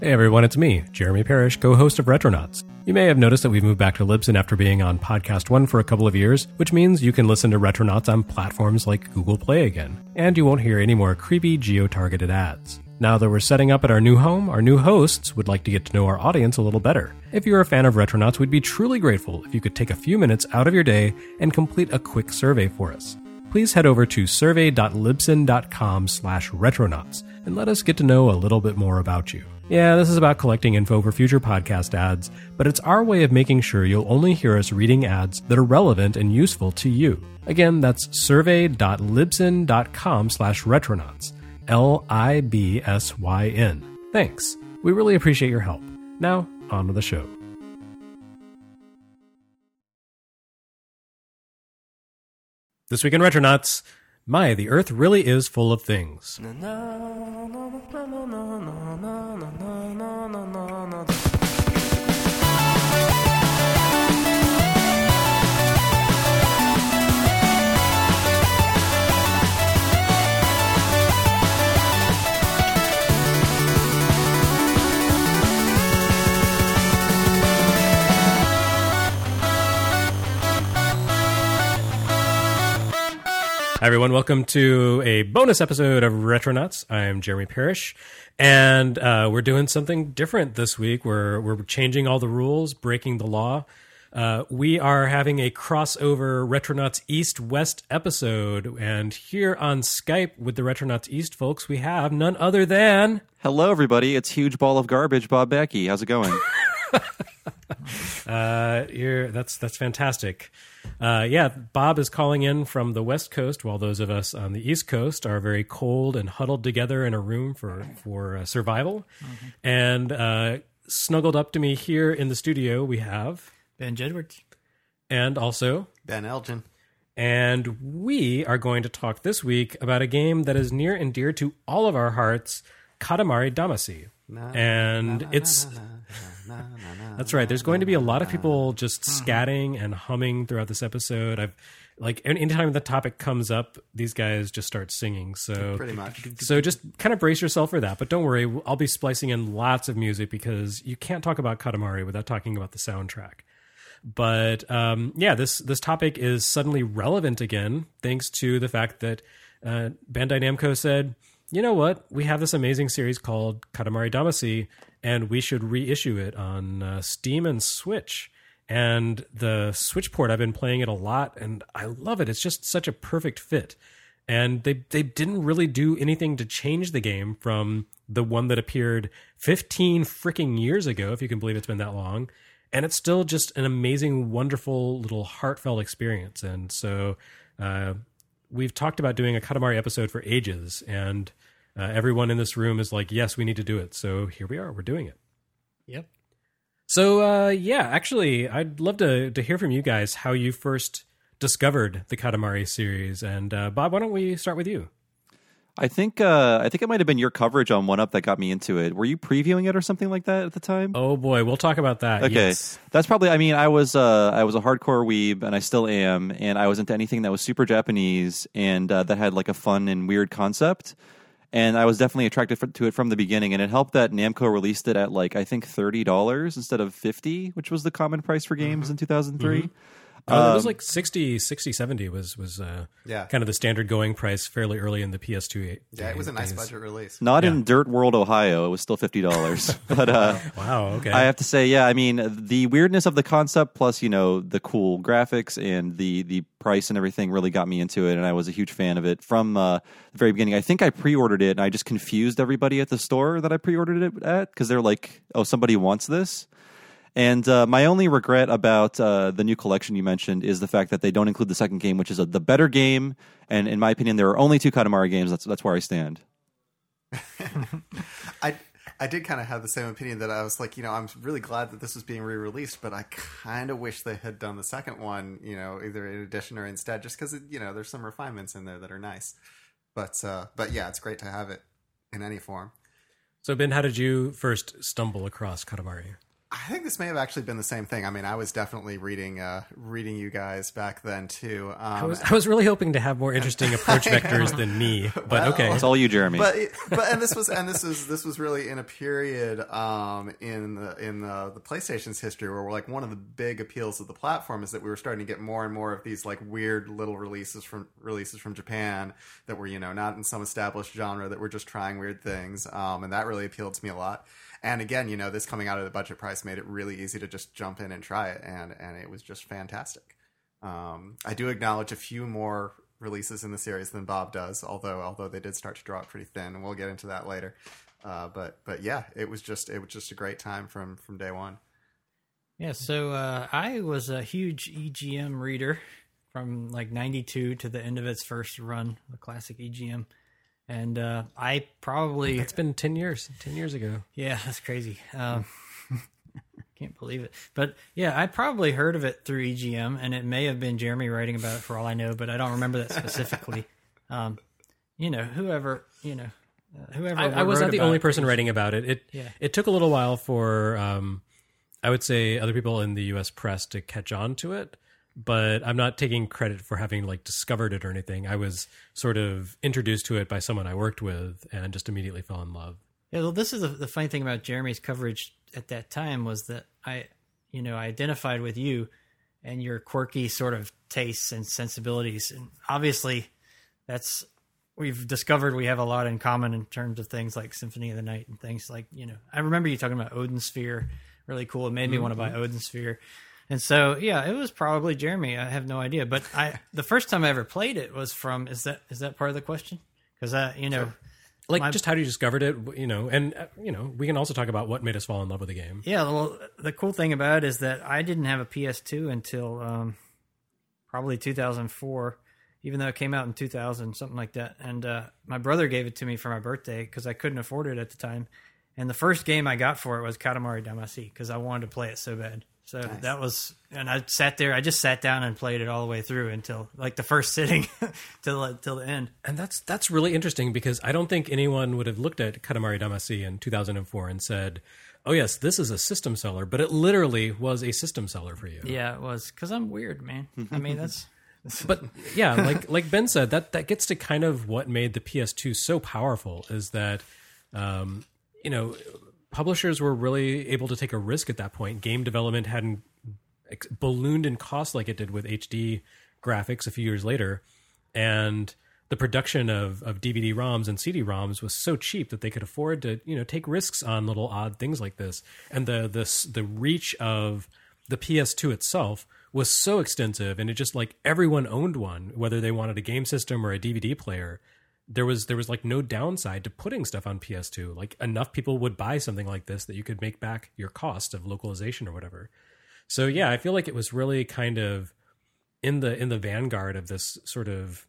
Hey everyone, it's me, Jeremy Parrish, co-host of Retronauts. You may have noticed that we've moved back to Libsyn after being on Podcast One for a couple of years, which means you can listen to Retronauts on platforms like Google Play again, and you won't hear any more creepy geo-targeted ads. Now that we're setting up at our new home, our new hosts would like to get to know our audience a little better. If you're a fan of Retronauts, we'd be truly grateful if you could take a few minutes out of your day and complete a quick survey for us. Please head over to survey.libsyn.com/retronauts and let us get to know a little bit more about you. Yeah, this is about collecting info for future podcast ads, but it's our way of making sure you'll only hear us reading ads that are relevant and useful to you. Again, that's survey.libsyn.com/retronauts. LIBSYN. Thanks. We really appreciate your help. Now, on to the show. This week in Retronauts, the Earth really is full of things. Hi everyone, welcome to a bonus episode of Retronauts. I'm Jeremy Parrish, and we're doing something different this week. We're changing all the rules, breaking the law. We are having a crossover Retronauts East-West episode, and here on Skype with the Retronauts East folks, we have none other than... Hello everybody, it's Huge Ball of Garbage, Bob Becky. How's it going? That's fantastic. Bob is calling in from the West Coast, while those of us on the East Coast are very cold and huddled together in a room for survival. Mm-hmm. And snuggled up to me here in the studio, we have Ben Jedward, and also Ben Elgin. And we are going to talk this week about a game that is near and dear to all of our hearts, Katamari Damacy. That's right. There's going to be a lot of people just scatting and humming throughout this episode. Anytime the topic comes up, these guys just start singing. So pretty much. So just kind of brace yourself for that. But don't worry, I'll be splicing in lots of music because you can't talk about Katamari without talking about the soundtrack. But this topic is suddenly relevant again, thanks to the fact that Bandai Namco said, you know what? We have this amazing series called Katamari Damacy, and we should reissue it on Steam and Switch. And the Switch port, I've been playing it a lot, and I love it. It's just such a perfect fit. And they didn't really do anything to change the game from the one that appeared 15 freaking years ago, if you can believe it's been that long. And it's still just an amazing, wonderful, little heartfelt experience. And so we've talked about doing a Katamari episode for ages, and everyone in this room is like, yes, we need to do it. So here we are. We're doing it. Yep. So, actually, I'd love to hear from you guys how you first discovered the Katamari series. And Bob, why don't we start with you? I think it might have been your coverage on 1UP that got me into it. Were you previewing it or something like that at the time? Oh boy, we'll talk about that. Okay, yes. That's probably. I mean, I was a hardcore weeb, and I still am, and I was into anything that was super Japanese and that had like a fun and weird concept. And I was definitely attracted to it from the beginning, and it helped that Namco released it at like I think $30 instead of $50, which was the common price for games in 2003. Mm-hmm. It was like 60, 70 was kind of the standard going price fairly early in the PS2. Yeah, it was a nice budget release. Not in Dirt World, Ohio. It was still $50. But wow, okay. I have to say, I mean, the weirdness of the concept plus, the cool graphics and the price and everything really got me into it, and I was a huge fan of it from the very beginning. I think I pre-ordered it, and I just confused everybody at the store that I pre-ordered it at because they're like, oh, somebody wants this. And my only regret about the new collection you mentioned is the fact that they don't include the second game, which is the better game. And in my opinion, there are only 2 Katamari games. That's where I stand. I did kind of have the same opinion that I was like, I'm really glad that this was being re-released, but I kind of wish they had done the second one, either in addition or instead, just because, there's some refinements in there that are nice. But yeah, it's great to have it in any form. So Ben, how did you first stumble across Katamari? I I think this may have actually been the same thing. I mean, I was definitely reading you guys back then too. I was really hoping to have more interesting approach vectors than me, but Well, okay. It's all you, Jeremy. But this was really in a period in the PlayStation's history where like one of the big appeals of the platform is that we were starting to get more and more of these like weird little releases from Japan that were, you know, not in some established genre, that were just trying weird things, and that really appealed to me a lot. And again, you know, this coming out at a budget price made it really easy to just jump in and try it, and it was just fantastic. I do acknowledge a few more releases in the series than Bob does, although they did start to draw it pretty thin, and we'll get into that later. But yeah, it was just a great time from day one. Yeah, so I was a huge EGM reader from like 92 to the end of its first run, the classic EGM. And I probably... It's been 10 years ago. Yeah, that's crazy. Can't believe it. But yeah, I probably heard of it through EGM, and it may have been Jeremy writing about it for all I know, but I don't remember that specifically. You know, whoever I was not the only person writing about it. It took a little while for, I would say, other people in the U.S. press to catch on to it. But I'm not taking credit for having like discovered it or anything. I was sort of introduced to it by someone I worked with and just immediately fell in love. Yeah, well, this is the funny thing about Jeremy's coverage at that time was that I identified with you and your quirky sort of tastes and sensibilities. And obviously we've discovered we have a lot in common in terms of things like Symphony of the Night and things like, you know, I remember you talking about Odin Sphere, really cool. It made me want to buy Odin Sphere. And so, yeah, it was probably Jeremy. I have no idea. But the first time I ever played it was from, is that part of the question? Because, Sure. Like, just how you discovered it, you know, and, you know, we can also talk about what made us fall in love with the game. Yeah, well, the cool thing about it is that I didn't have a PS2 until probably 2004, even though it came out in 2000, something like that. And my brother gave it to me for my birthday because I couldn't afford it at the time. And the first game I got for it was Katamari Damacy because I wanted to play it so bad. So nice. That was, and I just sat down and played it all the way through until like the first sitting till the end. And that's really interesting because I don't think anyone would have looked at Katamari Damacy in 2004 and said, oh yes, this is a system seller, but it literally was a system seller for you. Yeah, it was because I'm weird, man. I mean, that's. But yeah, like Ben said, that gets to kind of what made the PS2 so powerful is that, you know, publishers were really able to take a risk at that point. Game development hadn't ballooned in cost like it did with HD graphics a few years later. And the production of DVD-ROMs and CD-ROMs was so cheap that they could afford to, you know, take risks on little odd things like this. And the reach of the PS2 itself was so extensive, and it just like everyone owned one, whether they wanted a game system or a DVD player. There was like no downside to putting stuff on PS2. Like enough people would buy something like this that you could make back your cost of localization or whatever. So yeah, I feel like it was really kind of in the vanguard of this sort of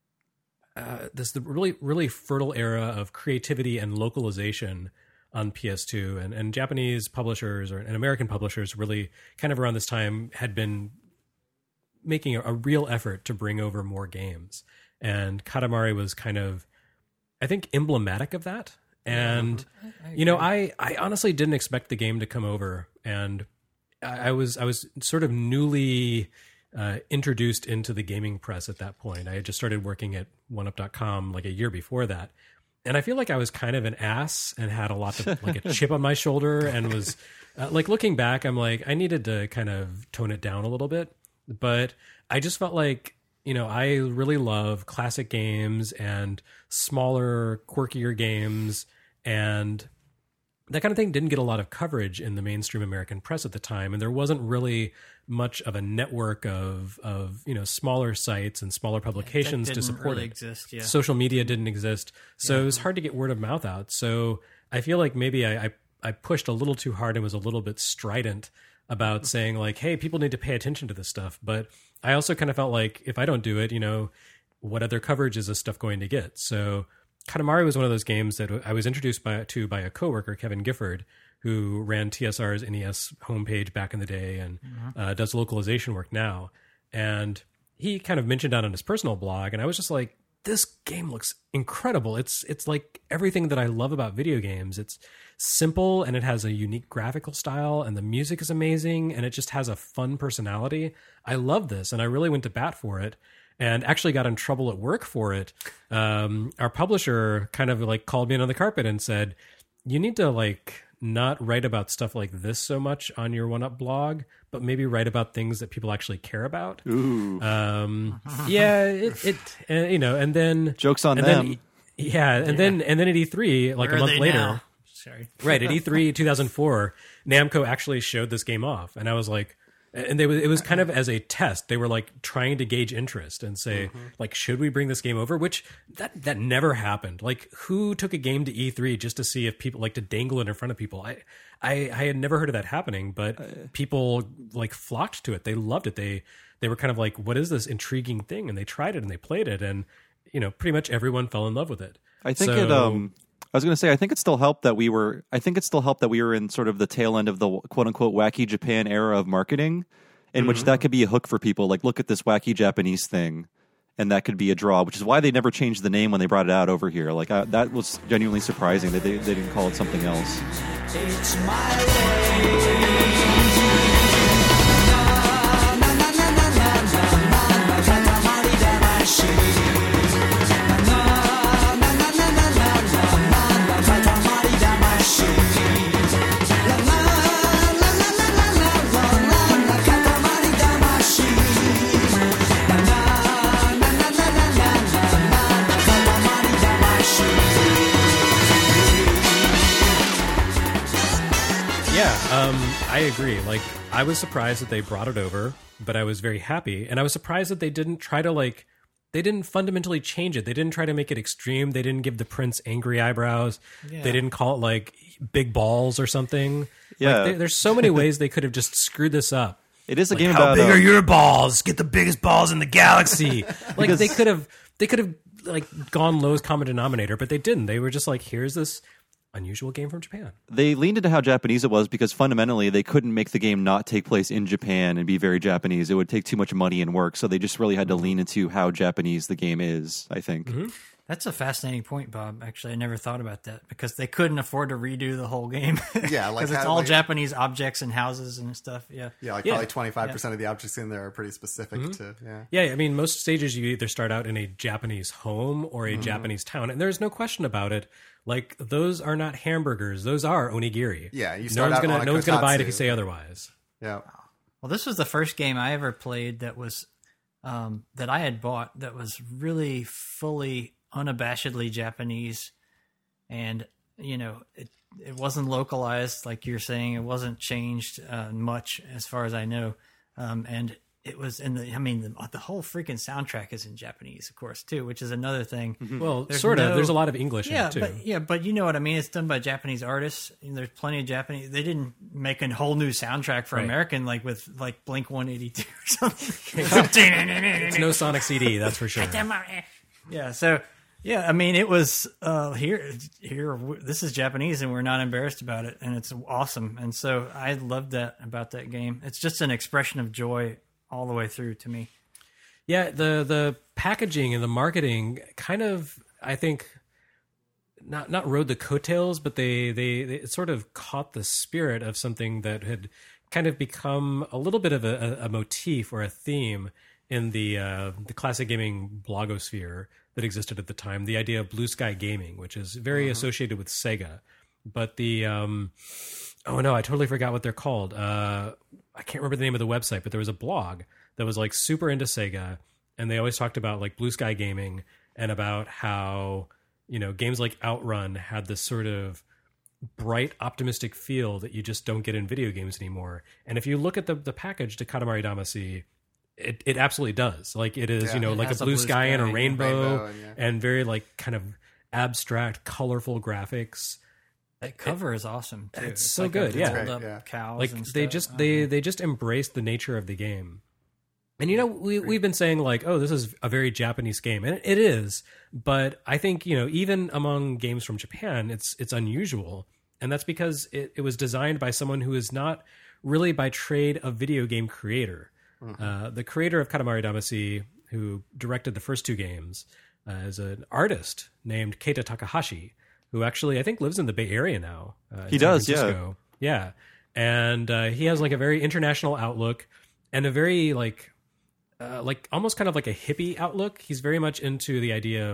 the really fertile era of creativity and localization on PS2, and Japanese publishers and American publishers really kind of around this time had been making a real effort to bring over more games. And Katamari was kind of, I think, emblematic of that. And, you know, I honestly didn't expect the game to come over. And I was sort of newly introduced into the gaming press at that point. I had just started working at OneUp.com like a year before that. And I feel like I was kind of an ass and had a lot of like a chip on my shoulder and was like looking back, I'm like, I needed to kind of tone it down a little bit. But I just felt like, you know, I really love classic games and smaller, quirkier games, and that kind of thing didn't get a lot of coverage in the mainstream American press at the time, and there wasn't really much of a network of you know, smaller sites and smaller publications to support really it. Exist, yeah. Social media didn't exist, so it was hard to get word of mouth out. So I feel like maybe I pushed a little too hard and was a little bit strident about saying like, hey, people need to pay attention to this stuff, but I also kind of felt like if I don't do it, you know, what other coverage is this stuff going to get? So Katamari was one of those games that I was introduced to by a coworker, Kevin Gifford, who ran TSR's NES homepage back in the day and does localization work now. And he kind of mentioned out on his personal blog, and I was just like, this game looks incredible. It's like everything that I love about video games. It's simple and it has a unique graphical style and the music is amazing and it just has a fun personality. I love this and I really went to bat for it and actually got in trouble at work for it. Our publisher kind of like called me in on the carpet and said, you need to like not write about stuff like this so much on your 1UP blog, but maybe write about things that people actually care about. Ooh. Yeah, you know, and then Joke's on and them. then, and then at E3, like Where a are month they later, now? Sorry. right at E3 2004, Namco actually showed this game off, and I was like, and it was kind of as a test. They were like trying to gauge interest and say, like, should we bring this game over? Which that never happened. Like, who took a game to E3 just to see if people like to dangle it in front of people? I had never heard of that happening, but people like flocked to it. They loved it. They were kind of like, what is this intriguing thing? And they tried it and they played it, and you know, pretty much everyone fell in love with it. I think I was going to say, I think it still helped that we were in sort of the tail end of the quote unquote wacky Japan era of marketing, in which that could be a hook for people. Like, look at this wacky Japanese thing, and that could be a draw. Which is why they never changed the name when they brought it out over here. Like, that was genuinely surprising that they didn't call it something else. It's my way. I agree. Like, I was surprised that they brought it over, but I was very happy. And I was surprised that they didn't try to, like, they didn't fundamentally change it. They didn't try to make it extreme. They didn't give the prince angry eyebrows. Yeah. They didn't call it, like, big balls or something. Yeah. Like, there's so many ways they could have just screwed this up. It is a game How about big are your balls? Get the biggest balls in the galaxy. Like, Because- they could have like gone lowest common denominator, but they didn't. They were just like, here's this unusual game from Japan. They leaned into how Japanese it was because fundamentally they couldn't make the game not take place in Japan and be very Japanese. It would take too much money and work, so they just really had to lean into how Japanese the game is, I think. That's a fascinating point, Bob. Actually, I never thought about that because they couldn't afford to redo the whole game. Yeah, like because it's how- all like- Japanese objects and houses and stuff. Yeah, Yeah, like Yeah. probably 25% of the objects in there are pretty specific to, Yeah, I mean, most stages you either start out in a Japanese home or a Japanese town, and there's no question about it. Like, those are not hamburgers; those are onigiri. Yeah, you no start one's out gonna on a no one's gonna buy it if you kotatsu. say otherwise. Yeah. Well, this was the first game I ever played that was that I had bought that was really fully, unabashedly Japanese, and you know it wasn't localized like you're saying. It wasn't changed much as far as I know, and it was in the. I mean, the whole freaking soundtrack is in Japanese, of course, too, which is another thing. Well, There's sort of. no- There's a lot of English in Yeah, it too. but you know what I mean. It's done by Japanese artists. And there's plenty of Japanese. They didn't make a whole new soundtrack for Right. American, like with like Blink 182 or something. It's no Sonic CD, that's for sure. Yeah. So yeah, I mean, it was here. This is Japanese, and we're not embarrassed about it, and it's awesome. And so I loved that about that game. It's just an expression of joy all the way through to me. Yeah, the packaging and the marketing kind of, I think, not rode the coattails, but they sort of caught the spirit of something that had kind of become a little bit of a motif or a theme in the classic gaming blogosphere that existed at the time. The idea of blue sky gaming, which is very associated with Sega, but the oh no, I totally forgot what they're called. I can't remember the name of the website, but there was a blog that was like super into Sega, and they always talked about like blue sky gaming and about how, you know, games like Outrun had this sort of bright, optimistic feel that you just don't get in video games anymore. And if you look at the package to Katamari Damacy, it absolutely does. Like, it is, Yeah, you know, it like a has blue sky and a yeah, rainbow, rainbow, yeah. and very like kind of abstract, colorful graphics. That cover is awesome too. It's so like good, a yeah. rolled up Yeah. cows Like, and they stuff. just Oh, they just embraced the nature of the game. And you know, we've been saying like, oh, this is a very Japanese game, and it is. But I think, you know, even among games from Japan, it's unusual, and that's because it was designed by someone who is not really by trade a video game creator. The creator of Katamari Damacy, who directed the first two games, is an artist named Keita Takahashi, who actually I think lives in the Bay Area now. In He San does, Francisco. Yeah. And he has like a very international outlook and a very like almost kind of like a hippie outlook. He's very much into the idea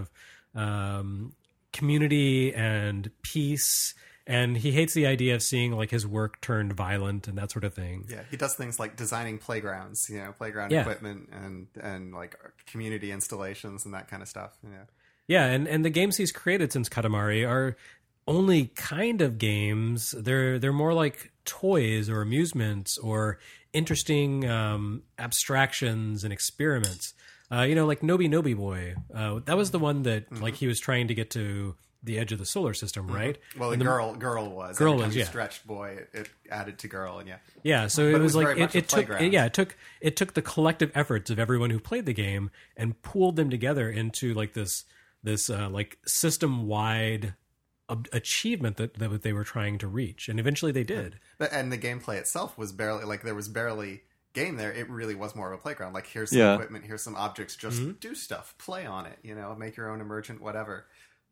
of community and peace. And he hates the idea of seeing like his work turned violent and that sort of thing. Yeah, he does things like designing playgrounds, playground Yeah. equipment and like community installations and that kind of stuff. Yeah. Yeah, and the games he's created since Katamari are only kind of games. They're more like toys or amusements or interesting abstractions and experiments. Like Nobi Nobi Boy. That was the one that like he was trying to get to the edge of the solar system, right? Well, the girl was. Girl Every time was, you yeah. stretched boy, it added to girl, and yeah. Yeah, so But it was like very much a it took playground. it took the collective efforts of everyone who played the game and pooled them together into like this like system wide achievement that they were trying to reach, and eventually they did. And the gameplay itself was barely game there. It really was more of a playground. Like here's some Yeah. equipment, here's some objects, just do stuff, play on it, make your own emergent whatever.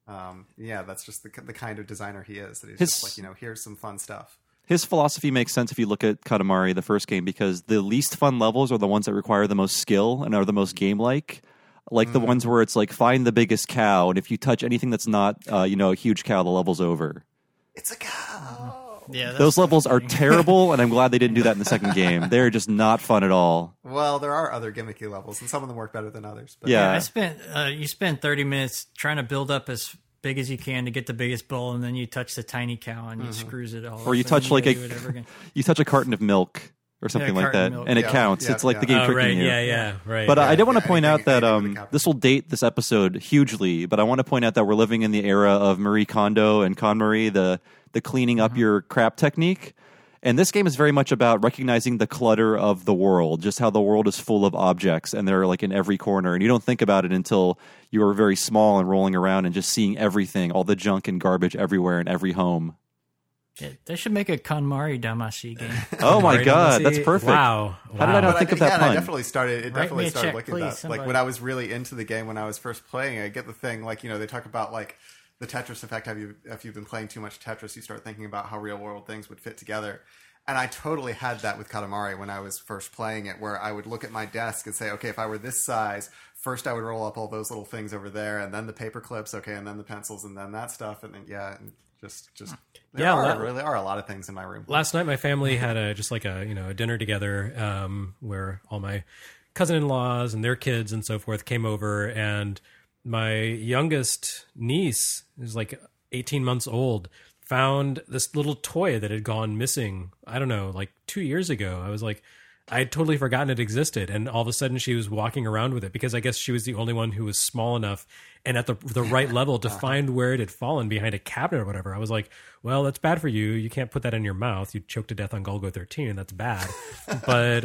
That's just the kind of designer he is. That he's just like, here's some fun stuff. His philosophy makes sense if you look at Katamari, the first game, because the least fun levels are the ones that require the most skill and are the most game-like. Like the ones where it's like, find the biggest cow, and if you touch anything that's not, a huge cow, the level's over. It's a cow. Yeah, Those levels are terrible, and I'm glad they didn't do that in the second game. They're just not fun at all. Well, there are other gimmicky levels, and some of them work better than others. But Yeah. you spend 30 minutes trying to build up as big as you can to get the biggest bowl, and then you touch the tiny cow and you screws it all. Or you up, touch and like gotta do it over again. you touch a carton of milk or something like carton that, of milk. and it Yeah, counts. yeah, it's like the yeah. game tricking you. Yeah, right. But I did want to point out that anything with a cap. this will date this episode hugely. But I want to point out that we're living in the era of Marie Kondo and KonMari, the cleaning up your crap technique. And this game is very much about recognizing the clutter of the world, just how the world is full of objects, and they're like in every corner. And you don't think about it until you are very small and rolling around and just seeing everything, all the junk and garbage everywhere in every home. Yeah, they should make a KonMari Damashi game. Oh my Right, God, Damacy? that's perfect. Wow. How did I not But think of that and I pun? definitely started. It Write definitely me a started check, looking please, at that. somebody. Like when I was really into the game when I was first playing, I get the thing. Like they talk about like the Tetris effect. If you've been playing too much Tetris, you start thinking about how real world things would fit together. And I totally had that with Katamari when I was first playing it, where I would look at my desk and say, okay, if I were this size, first I would roll up all those little things over there, and then the paper clips, okay, and then the pencils, and then that stuff, and then and just there really are a lot of things in my room. Last night, my family had a dinner together where all my cousin-in-laws and their kids and so forth came over, and my youngest niece, who's like 18 months old, found this little toy that had gone missing. I don't know, like 2 years ago. I was like, I had totally forgotten it existed, and all of a sudden she was walking around with it because I guess she was the only one who was small enough and at the right level to find where it had fallen behind a cabinet or whatever. I was like, well, that's bad for you. You can't put that in your mouth. You'd choke to death on Golgo 13. That's bad. But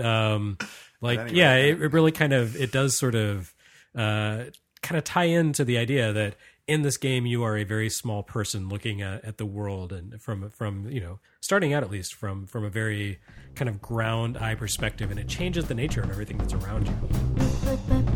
it really kind of, it does sort of tie into the idea that in this game you are a very small person looking at the world, and from starting out at least from a very kind of ground eye perspective, and it changes the nature of everything that's around you.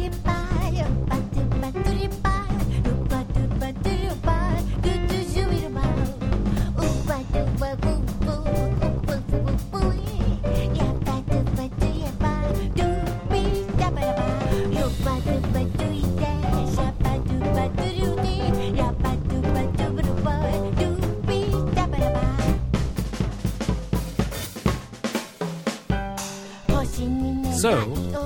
So,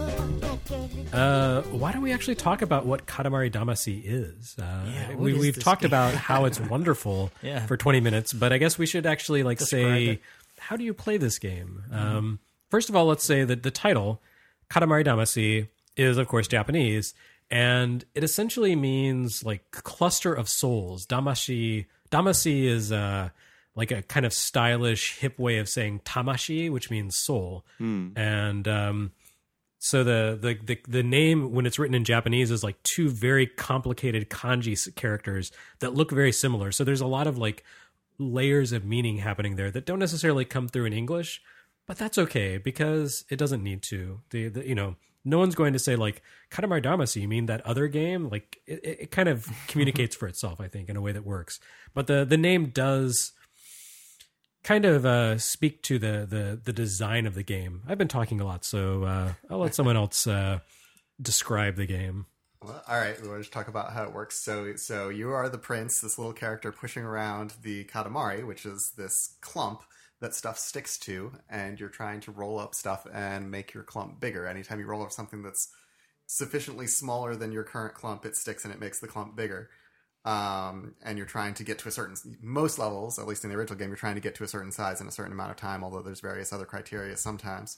why don't we actually talk about what Katamari Damacy is? what is We've this talked game? about how it's wonderful Yeah. for 20 minutes, but I guess we should actually Describe say, it. how do you play this game? First of all, let's say that the title, Katamari Damacy, is of course Japanese, and it essentially means like cluster of souls. Damacy is like a kind of stylish, hip way of saying tamashi, which means soul. And so the name, when it's written in Japanese, is like two very complicated kanji characters that look very similar. So there's a lot of like layers of meaning happening there that don't necessarily come through in English, but that's okay because it doesn't need to. no one's going to say like Katamari Damacy, you mean that other game? Like it kind of communicates for itself, I think, in a way that works. But the name does kind of speak to the design of the game. I've been talking a lot, so I'll let someone else describe the game. Well, all right, we'll just talk about how it works. So you are the prince, this little character pushing around the Katamari, which is this clump that stuff sticks to, and you're trying to roll up stuff and make your clump bigger. Anytime you roll up something that's sufficiently smaller than your current clump, it sticks and it makes the clump bigger. And you're trying to get to a certain, most levels, at least in the original game, you're trying to get to a certain size in a certain amount of time, although there's various other criteria sometimes.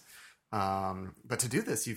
But to do this,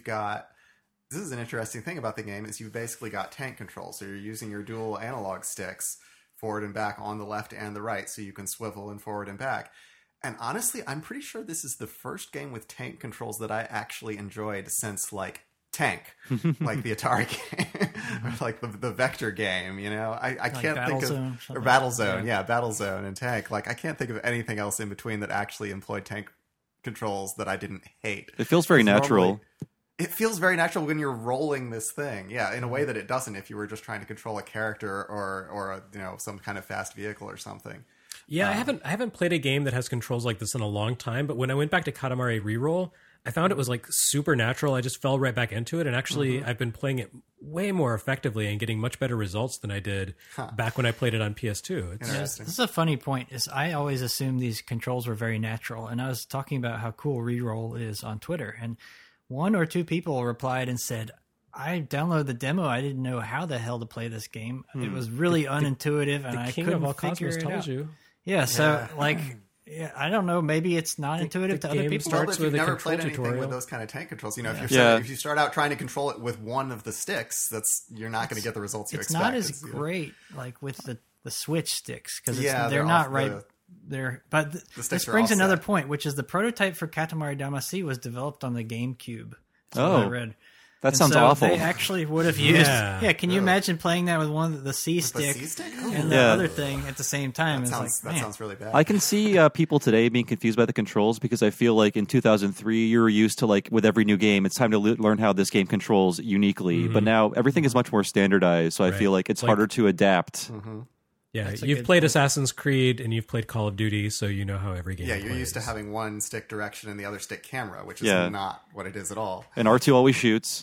this is an interesting thing about the game, is you've basically got tank control. So you're using your dual analog sticks forward and back on the left and the right, so you can swivel and forward and back. And honestly, I'm pretty sure this is the first game with tank controls that I actually enjoyed since, like, Tank, like the Atari game, or like the Vector game, you know? I Like can't think Battlezone, of... Or Battlezone, yeah, Battlezone and Tank. Like, I can't think of anything else in between that actually employed tank controls that I didn't hate. It feels very natural. Normally, it feels very natural when you're rolling this thing, yeah, in a way that it doesn't if you were just trying to control a character or a, you know, some kind of fast vehicle or something. Yeah, I haven't played a game that has controls like this in a long time, but when I went back to Katamari Reroll, I found it was like super natural. I just fell right back into it, and actually I've been playing it way more effectively and getting much better results than I did back when I played it on PS2. It's Interesting. This is a funny point. Is I always assumed these controls were very natural, and I was talking about how cool Reroll is on Twitter, and one or two people replied and said, I downloaded the demo. I didn't know how the hell to play this game. It was really unintuitive, and the I king couldn't of all figure cosmos it tells out. you. Yeah, so like, yeah, I don't know. Maybe it's not intuitive the to other game people. starts Well, if with you've a never control played anything tutorial. with those kind of tank controls, you know, Yeah. if you start out trying to control it with one of the sticks, you're not going to get the results you It's expect. not as you know, great like with the Switch sticks because Yeah, they're they're not off right. the- They're but sticks this are brings offset. another point, which is the prototype for Katamari Damacy was developed on the GameCube. That's what Oh. I read. That And sounds so awful. They actually would have used. Yeah. Yeah, can you imagine playing that with one of the C the stick C-stick? Oh, and the Yeah. other thing at the same time? It's that like, man, sounds really bad. I can see people today being confused by the controls because I feel like in 2003 you were used to, like, with every new game, it's time to learn how this game controls uniquely. But now everything is much more standardized, so I feel like it's Like- harder to adapt. Yeah, That's a you've good played point. Assassin's Creed and you've played Call of Duty, so you know how every game yeah, you're plays. used to having one stick direction and the other stick camera, which is Yeah. not what it is at all. And R2 always shoots.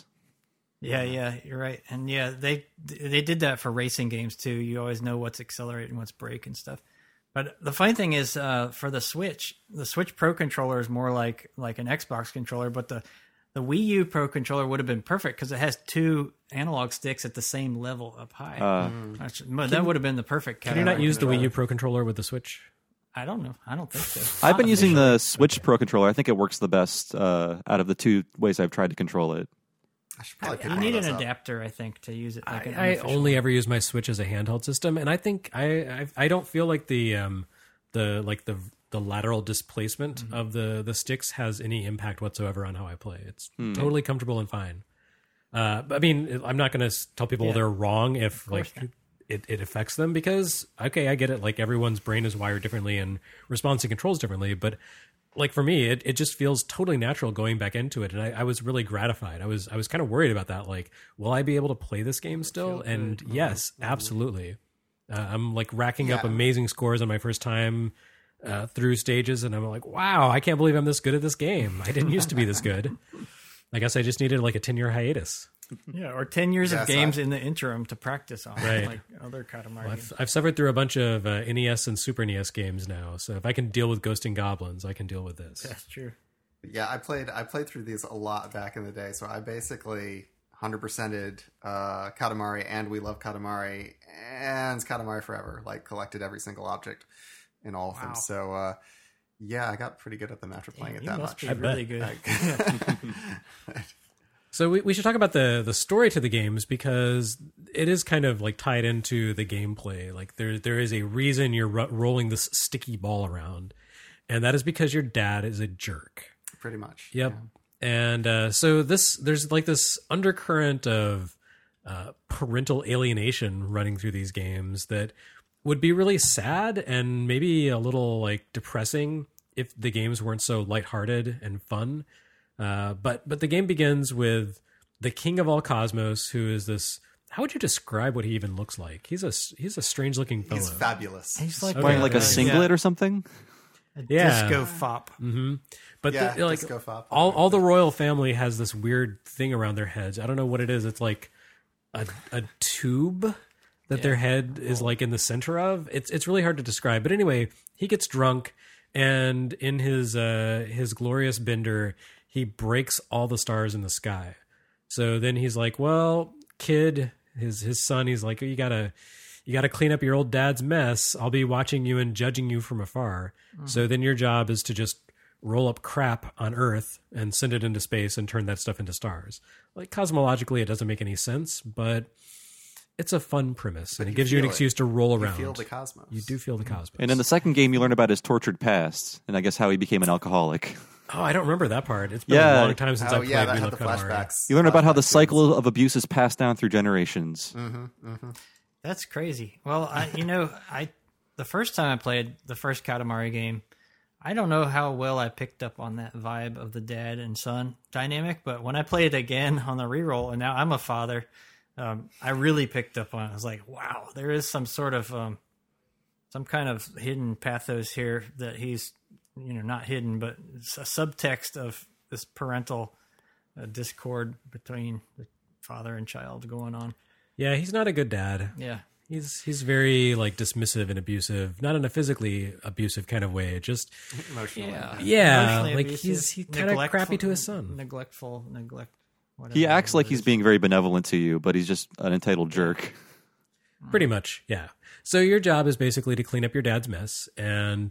yeah, you're right. And yeah, they did that for racing games too. You always know what's accelerate and what's brake and stuff. But the funny thing is, for the Switch Pro controller is more like an Xbox controller, but the Wii U Pro controller would have been perfect because it has two analog sticks at the same level up high. That would have been the perfect. Can you not Katamari use the controller. Wii U Pro controller with the Switch? I don't know. I don't think so. I've been Not using officially. the Switch Pro controller. I think it works the best out of the two ways I've tried to control it. I should probably pick You one need of an those up. adapter, I think, to use it. Like an I unofficial- only ever use my Switch as a handheld system, and I think I don't feel like the lateral displacement of the sticks has any impact whatsoever on how I play. It's totally comfortable and fine. But I mean, I'm not going to tell people they're wrong if like it affects them because okay, I get it. Like everyone's brain is wired differently and responds to controls differently, but like for me, it just feels totally natural going back into it, and I was really gratified. I was kind of worried about that. Like, will I be able to play this game still? And yes, absolutely. I'm like racking up Yeah. amazing scores on my first time through stages, and I'm like, wow, I can't believe I'm this good at this game. I didn't used to be this good. I guess I just needed like a 10-year hiatus. Yeah, or 10 years Yeah, of so games in the interim to practice on, Right. like other Katamari games. I've suffered through a bunch of NES and Super NES games now, so if I can deal with Ghost and Goblins, I can deal with this. That's true. Yeah, I played through these a lot back in the day, so I basically 100%ed Katamari and We Love Katamari and Katamari Forever, like collected every single object in all of them. So yeah, I got pretty good at them after playing it You that must much. be really good. So we should talk about the story to the games because it is kind of like tied into the gameplay. Like there is a reason you're rolling this sticky ball around, and that is because your dad is a jerk. Pretty much. Yep. And so there's like this undercurrent of parental alienation running through these games that would be really sad and maybe a little like depressing if the games weren't so lighthearted and fun. But the game begins with the king of all cosmos, who is this. How would you describe what he even looks like? He's a strange looking fellow. He's fabulous. He's like Wearing like a singlet or something. a Yeah. disco fop. But Yeah, like disco fop. all the royal family has this weird thing around their heads. I don't know what it is. It's like a tube that their head is like in the center of. It's really hard to describe. But anyway, he gets drunk, and in his glorious bender, he breaks all the stars in the sky. So then he's like, "Well, kid," his son. He's like, "You gotta clean up your old dad's mess. I'll be watching you and judging you from afar. So then your job is to just roll up crap on Earth and send it into space and turn that stuff into stars." Like cosmologically, it doesn't make any sense, but it's a fun premise, and it gives you an feel it. excuse to roll You around. feel the cosmos. You do feel the cosmos. And in the second game, you learn about his tortured past, and I guess how he became an alcoholic. Oh, I don't remember that part. It's been Yeah. a long time since I Oh played yeah, that We had Love the Katamari. flashbacks. You learn about how the flashbacks. cycle of abuse is passed down through generations. That's crazy. Well, the first time I played the first Katamari game, I don't know how well I picked up on that vibe of the dad and son dynamic, but when I played it again on the reroll, and now I'm a father, I really picked up on it. I was like, wow, there is some sort of some kind of hidden pathos here that he's, not hidden, but it's a subtext of this parental discord between the father and child going on. Yeah, he's not a good dad. Yeah. He's very like dismissive and abusive, not in a physically abusive kind of way. Just Emotionally. yeah, Emotionally like abusive, he's kind of crappy to his son. Neglect. Whatever He acts like it he's is. being very benevolent to you, but he's just an entitled jerk. Pretty much, yeah. So your job is basically to clean up your dad's mess, and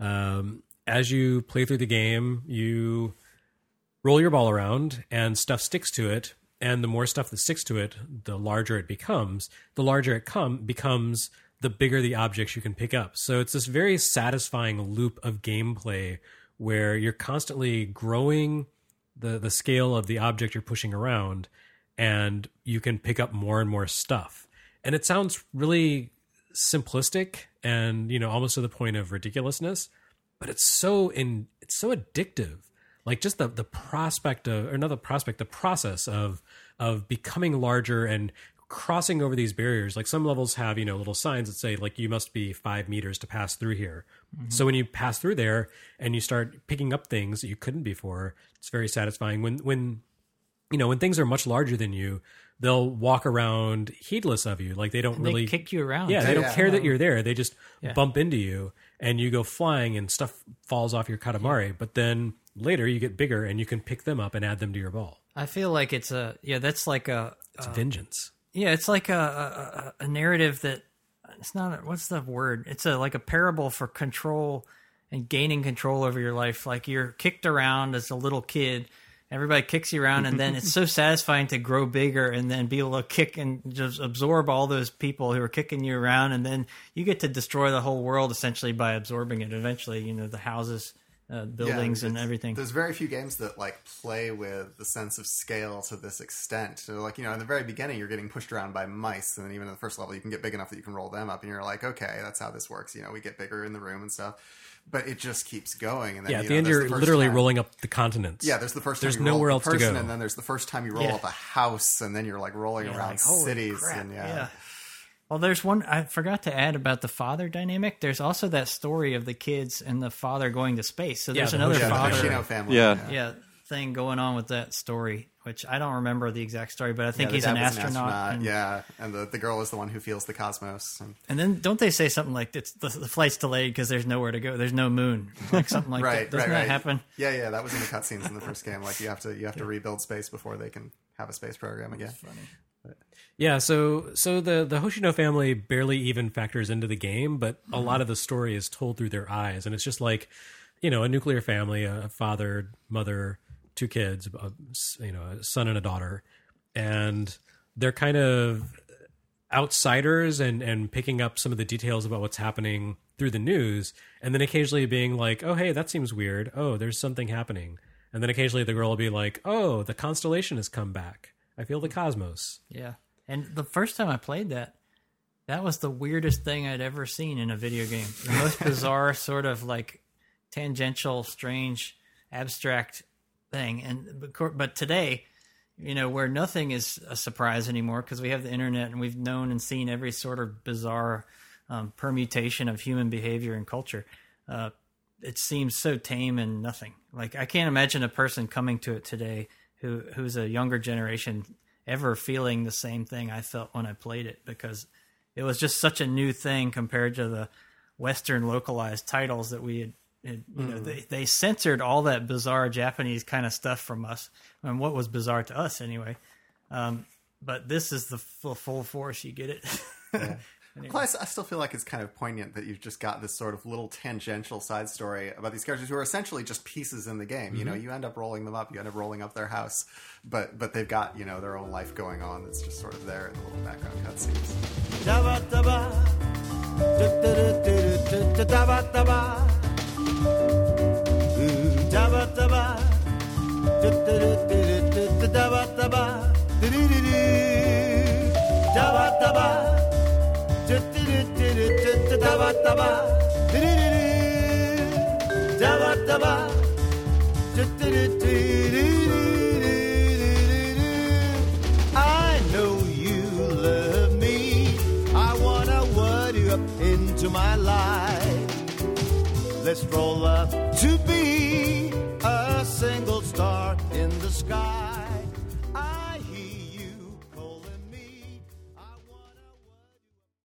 as you play through the game, you roll your ball around, and stuff sticks to it. And the more stuff that sticks to it, the larger it becomes. The larger it becomes, the bigger the objects you can pick up. So it's this very satisfying loop of gameplay where you're constantly growing the scale of the object you're pushing around, and you can pick up more and more stuff. And it sounds really simplistic and, almost to the point of ridiculousness, but it's so addictive. Like just the prospect of, or not the prospect, the process of becoming larger and crossing over these barriers. Like some levels have, little signs that say like, you must be 5 meters to pass through here. Mm-hmm. So when you pass through there and you start picking up things that you couldn't before, it's very satisfying. When things are much larger than you, they'll walk around heedless of you. Like they don't really kick you around. Yeah, they don't care that you're there. They just Yeah. bump into you and you go flying and stuff falls off your Katamari. But then later you get bigger and you can pick them up and add them to your ball. I feel like it's that's like It's vengeance. it's like a narrative that it's not, what's the word? It's like a parable for control and gaining control over your life. Like you're kicked around as a little kid. Everybody kicks you around, and then it's so satisfying to grow bigger and then be able to kick and just absorb all those people who are kicking you around, and then you get to destroy the whole world essentially by absorbing it. Eventually, the houses, buildings, and everything. There's very few games that play with the sense of scale to this extent. So in the very beginning, you're getting pushed around by mice, and then even in the first level, you can get big enough that you can roll them up, and you're like, okay, that's how this works. We get bigger in the room and stuff. But it just keeps going, and then At the end, you're literally rolling up the continents. Yeah, there's the first time There's you roll nowhere up else a to person, go. and then there's the first time you roll Yeah. up a house, and then you're rolling around Like, holy cities, crap, and yeah. Well, there's one I forgot to add about the father dynamic. There's also that story of the kids and the father going to space. So there's the another Hoshino the father, Hoshino family. Yeah. thing going on with that story, which I don't remember the exact story, but I think the he's dad an was astronaut. And, and the girl is the one who feels the cosmos. and then don't they say something like the flight's delayed because there's nowhere to go? There's no moon, like something like Right, that. Doesn't right, that right. happen? Yeah, that was in the cutscenes in the first game. You have to rebuild space before they can have a space program again. Yeah, so the Hoshino family barely even factors into the game, but a lot of the story is told through their eyes, and it's just like, a nuclear family, a father, mother, 2 kids, a son and a daughter, and they're kind of outsiders and picking up some of the details about what's happening through the news, and then occasionally being like, oh, hey, that seems weird. Oh, there's something happening. And then occasionally the girl will be like, oh, the constellation has come back. I feel the cosmos. Yeah. And the first time I played that was the weirdest thing I'd ever seen in a video game. The most bizarre sort of tangential, strange, abstract thing. But today, where nothing is a surprise anymore because we have the internet and we've known and seen every sort of bizarre permutation of human behavior and culture. It seems so tame and nothing. Like, I can't imagine a person coming to it today who's a younger generation ever feeling the same thing I felt when I played it, because it was just such a new thing compared to the Western localized titles that we had. They censored all that bizarre Japanese kind of stuff from us, and what was bizarre to us anyway. But this is the full force. You get it. Yeah. Anyway. Plus, I still feel like it's kind of poignant that you've just got this sort of little tangential side story about these characters who are essentially just pieces in the game. You know, you end up rolling them up, you end up rolling up their house, but they've got, their own life going on that's just sort of there in the little background cutscenes. I know you love me. I wanna word you up into my life. Let's roll up to be a single star in the sky. I hear you calling me. I wanna word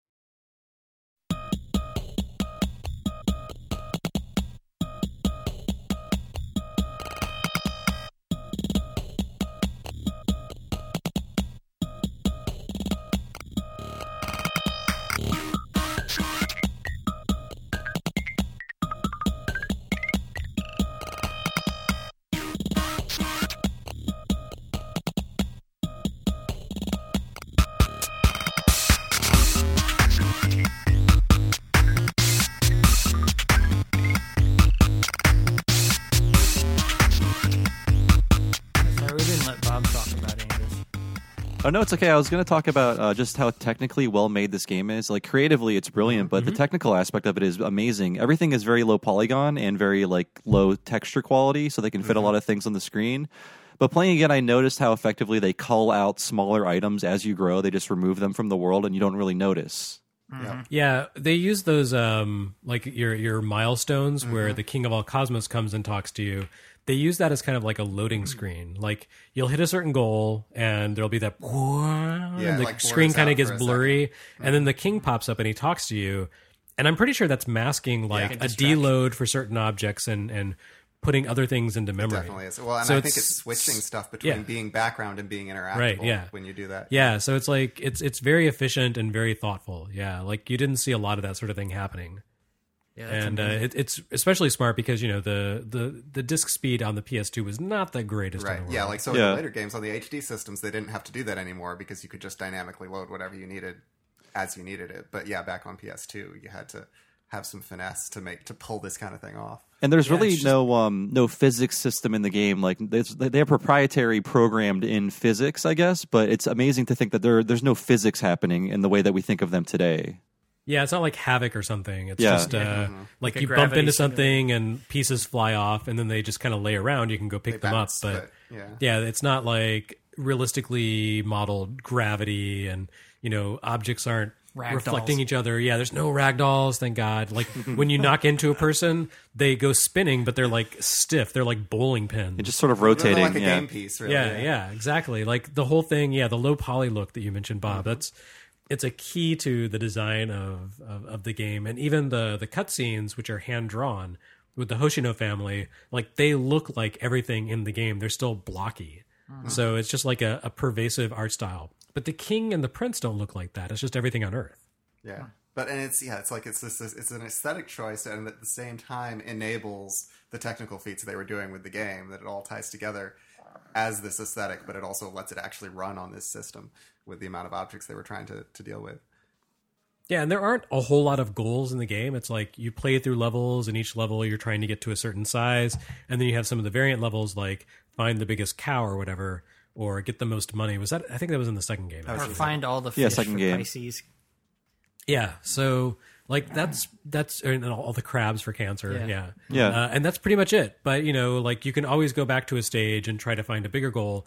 Oh, no, it's okay. I was going to talk about just how technically well made this game is. Like, creatively, it's brilliant, but the technical aspect of it is amazing. Everything is very low polygon and very low texture quality, so they can fit a lot of things on the screen. But playing again, I noticed how effectively they cull out smaller items as you grow. They just remove them from the world, and you don't really notice. Yeah, they use those like your milestones where the King of All Cosmos comes and talks to you. They use that as kind of like a loading screen. Like, you'll hit a certain goal and there'll be that and the like screen kind of gets for a blurry, and then the king pops up and he talks to you. And I'm pretty sure that's masking like a distraction. deload for certain objects and putting other things into memory. Definitely is. Well, and So I think it's switching stuff between being background and being interactable Right, yeah. when you do that. Yeah, so it's like it's very efficient and very thoughtful. Yeah, like you didn't see a lot of that sort of thing happening. Yeah, that's And it's especially smart because the disc speed on the PS2 was not the greatest. Right. In the world. Yeah, like so in the later games on the HD systems, they didn't have to do that anymore because you could just dynamically load whatever you needed as you needed it. But yeah, back on PS2, you had to have some finesse to pull this kind of thing off. And there's really no physics system in the game. Like, they have proprietary programmed in physics, I guess, but it's amazing to think that there's no physics happening in the way that we think of them today. Yeah, it's not like Havoc or something. It's Yeah. just like a you bump gravity into simulator. something and pieces fly off, and then they just kind of lay around. You can go pick They them up, bounce, but yeah. yeah, it's not like realistically modeled gravity, and objects aren't Ragdolls. reflecting each other. Yeah, there's no ragdolls, thank God. Like when you knock into a person, they go spinning, but they're like stiff. They're like bowling pins. It's just sort of They're rotating. like a game piece, really. Yeah, exactly. Like the whole thing, the low poly look that you mentioned, Bob, it's a key to the design of the game. And even the cutscenes, which are hand drawn with the Hoshino family, like they look like everything in the game. They're still blocky. So it's just like a pervasive art style. But the king and the prince don't look like that. It's just everything on Earth. Yeah. But it's an aesthetic choice, and at the same time enables the technical feats they were doing with the game, that it all ties together as this aesthetic, but it also lets it actually run on this system with the amount of objects they were trying to deal with. Yeah, and there aren't a whole lot of goals in the game. It's like you play through levels, and each level you're trying to get to a certain size, and then you have some of the variant levels like find the biggest cow or whatever, or get the most money. I think that was in the second game. Or find all the fish second for game. Pisces. Yeah, so like that's and all the crabs for cancer. Yeah. And that's pretty much it. But like you can always go back to a stage and try to find a bigger goal.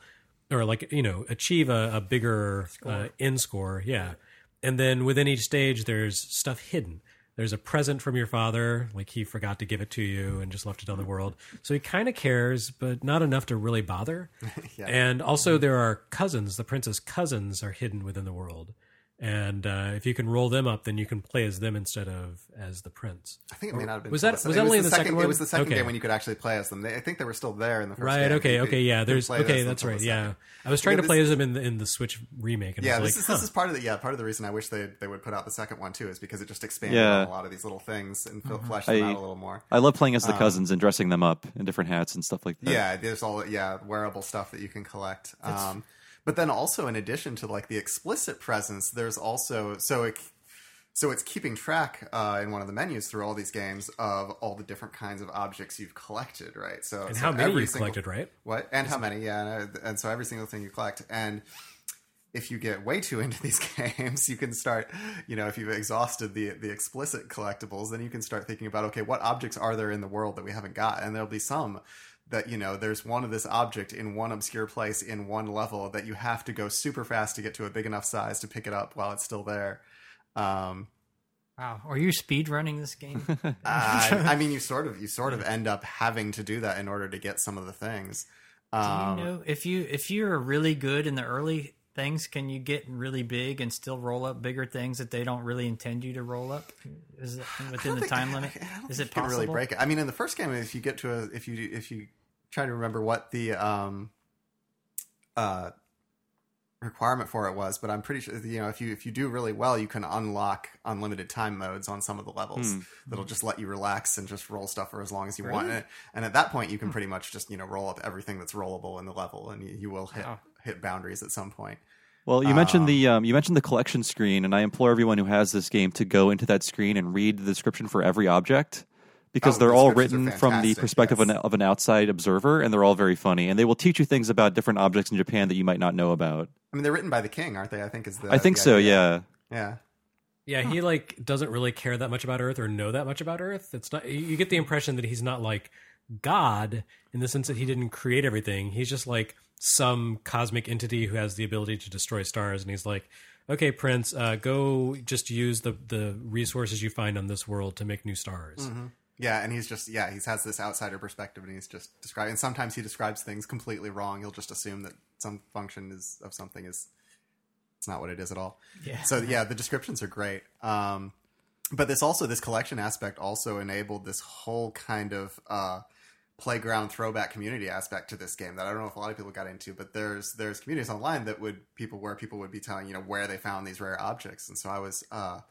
or like, you know, achieve a bigger end score. Yeah. And then within each stage, there's stuff hidden. There's a present from your father, like he forgot to give it to you and just left it on the world. So he kind of cares, but not enough to really bother. Yeah. And also there are cousins. The prince's cousins are hidden within the world. And if you can roll them up, then you can play as them instead of as the prince. I think it may not have been. Was that only in the second one? It was the second Okay. game when you could actually play as them. I think they were still there in the first Right. game. Okay. You Okay. could- Yeah. you could There's play as okay. them That's until right. the Yeah. second. I was trying to this- play as them in the Switch remake, and Yeah, I was this like, is part of the reason I wish they would put out the second one too, is because it just expanded Yeah. on a lot of these little things and fleshed them out a little more. I love playing as the cousins and dressing them up in different hats and stuff like that. Yeah, there's all wearable stuff that you can collect. But then also in addition to like the explicit presence, there's also so it's keeping track in one of the menus through all these games of all the different kinds of objects you've collected, right? So and so how many every you single- collected, right? What and how many? Yeah, and so every single thing you collect and. If you get way too into these games, you can start, you know, if you've exhausted the explicit collectibles, then you can start thinking about, okay, what objects are there in the world that we haven't got? And there'll be some that, you know, there's one of this object in one obscure place in one level that you have to go super fast to get to a big enough size to pick it up while it's still there. Wow. Are you speed running this game? I mean, you sort of end up having to do that in order to get some of the things. Do you know if you're really good in the early things, can you get really big and still roll up bigger things that they don't really intend you to roll up? Is it within the time limit? Is it You can possible? really break it. I mean, in the first game, if you get to if you try to remember what the requirement for it was, but I'm pretty sure, you know, if you do really well, you can unlock unlimited time modes on some of the levels that'll just let you relax and just roll stuff for as long as you want. And at that point, you can pretty much just, you know, roll up everything that's rollable in the level, and you will hit boundaries at some point. Well, you mentioned the collection screen, and I implore everyone who has this game to go into that screen and read the description for every object, because they're all descriptions are written from the fantastic, perspective yes. of an outside observer, and they're all very funny, and they will teach you things about different objects in Japan that you might not know about. I mean, they're written by the king, aren't they? I think I think so. idea. Yeah. Yeah. Yeah, he like doesn't really care that much about Earth or know that much about Earth. It's not. You get the impression that he's not like God in the sense that he didn't create everything. He's just like some cosmic entity who has the ability to destroy stars, and he's like, "Okay, Prince, go just use the resources you find on this world to make new stars." Mm-hmm. Yeah, and he has this outsider perspective, and he's just describing. And sometimes he describes things completely wrong. He'll just assume that some function of something is it's not what it is at all. Yeah. So yeah, the descriptions are great. But this collection aspect also enabled this whole kind of playground throwback community aspect to this game that I don't know if a lot of people got into. But there's communities online where people would be telling, you know, where they found these rare objects, and so I was.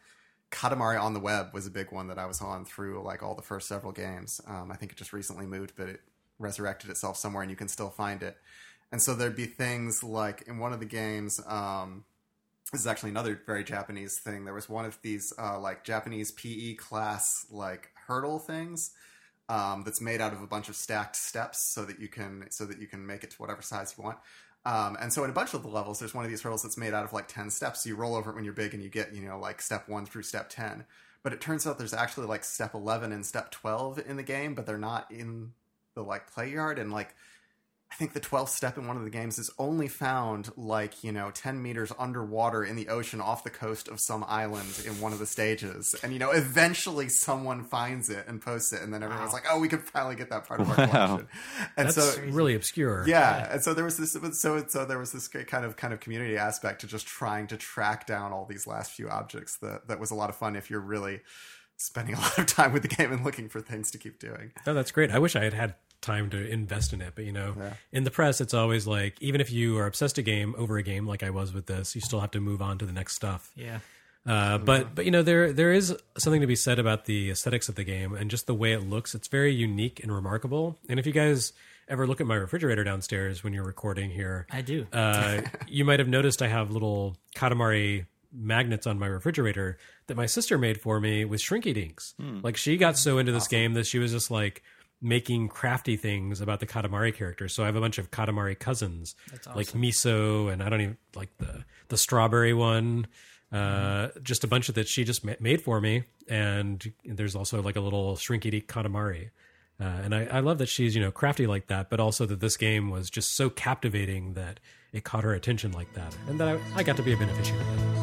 Katamari on the web was a big one that I was on through like all the first several games. I think it just recently moved, but it resurrected itself somewhere and you can still find it. And so there'd be things like in one of the games, this is actually another very Japanese thing. There was one of these like Japanese PE class like hurdle things that's made out of a bunch of stacked steps so that you can make it to whatever size you want. And so in a bunch of the levels, there's one of these hurdles that's made out of like 10 steps. So you roll over it when you're big and you get, you know, like step 1 through step 10. But it turns out there's actually like step 11 and step 12 in the game, but they're not in the like play yard. And like, I think the 12th step in one of the games is only found like, you know, 10 meters underwater in the ocean off the coast of some island in one of the stages. And, you know, eventually someone finds it and posts it. And then everyone's like, oh, we could finally get that part of our collection. And That's so really obscure. yeah, and so there was this. So there was this kind of community aspect to just trying to track down all these last few objects. That was a lot of fun if you're really spending a lot of time with the game and looking for things to keep doing. Oh, that's great. I wish I had had time to invest in it, but you know, in the press, it's always like even if you are obsessed over a game like I was with this, you still have to move on to the next stuff. Yeah. But you know, there is something to be said about the aesthetics of the game and just the way it looks. It's very unique and remarkable. And if you guys ever look at my refrigerator downstairs when you're recording here, I do. You might have noticed I have little Katamari magnets on my refrigerator that my sister made for me with Shrinky Dinks. Like she got so into this game that she was just like making crafty things about the Katamari characters. So I have a bunch of Katamari cousins, like miso, and I don't even like the strawberry one. Just a bunch of that she just made for me. And there's also like a little Shrinky Dink Katamari. And I love that she's, you know, crafty like that, but also that this game was just so captivating that it caught her attention like that, and that I got to be a beneficiary of it.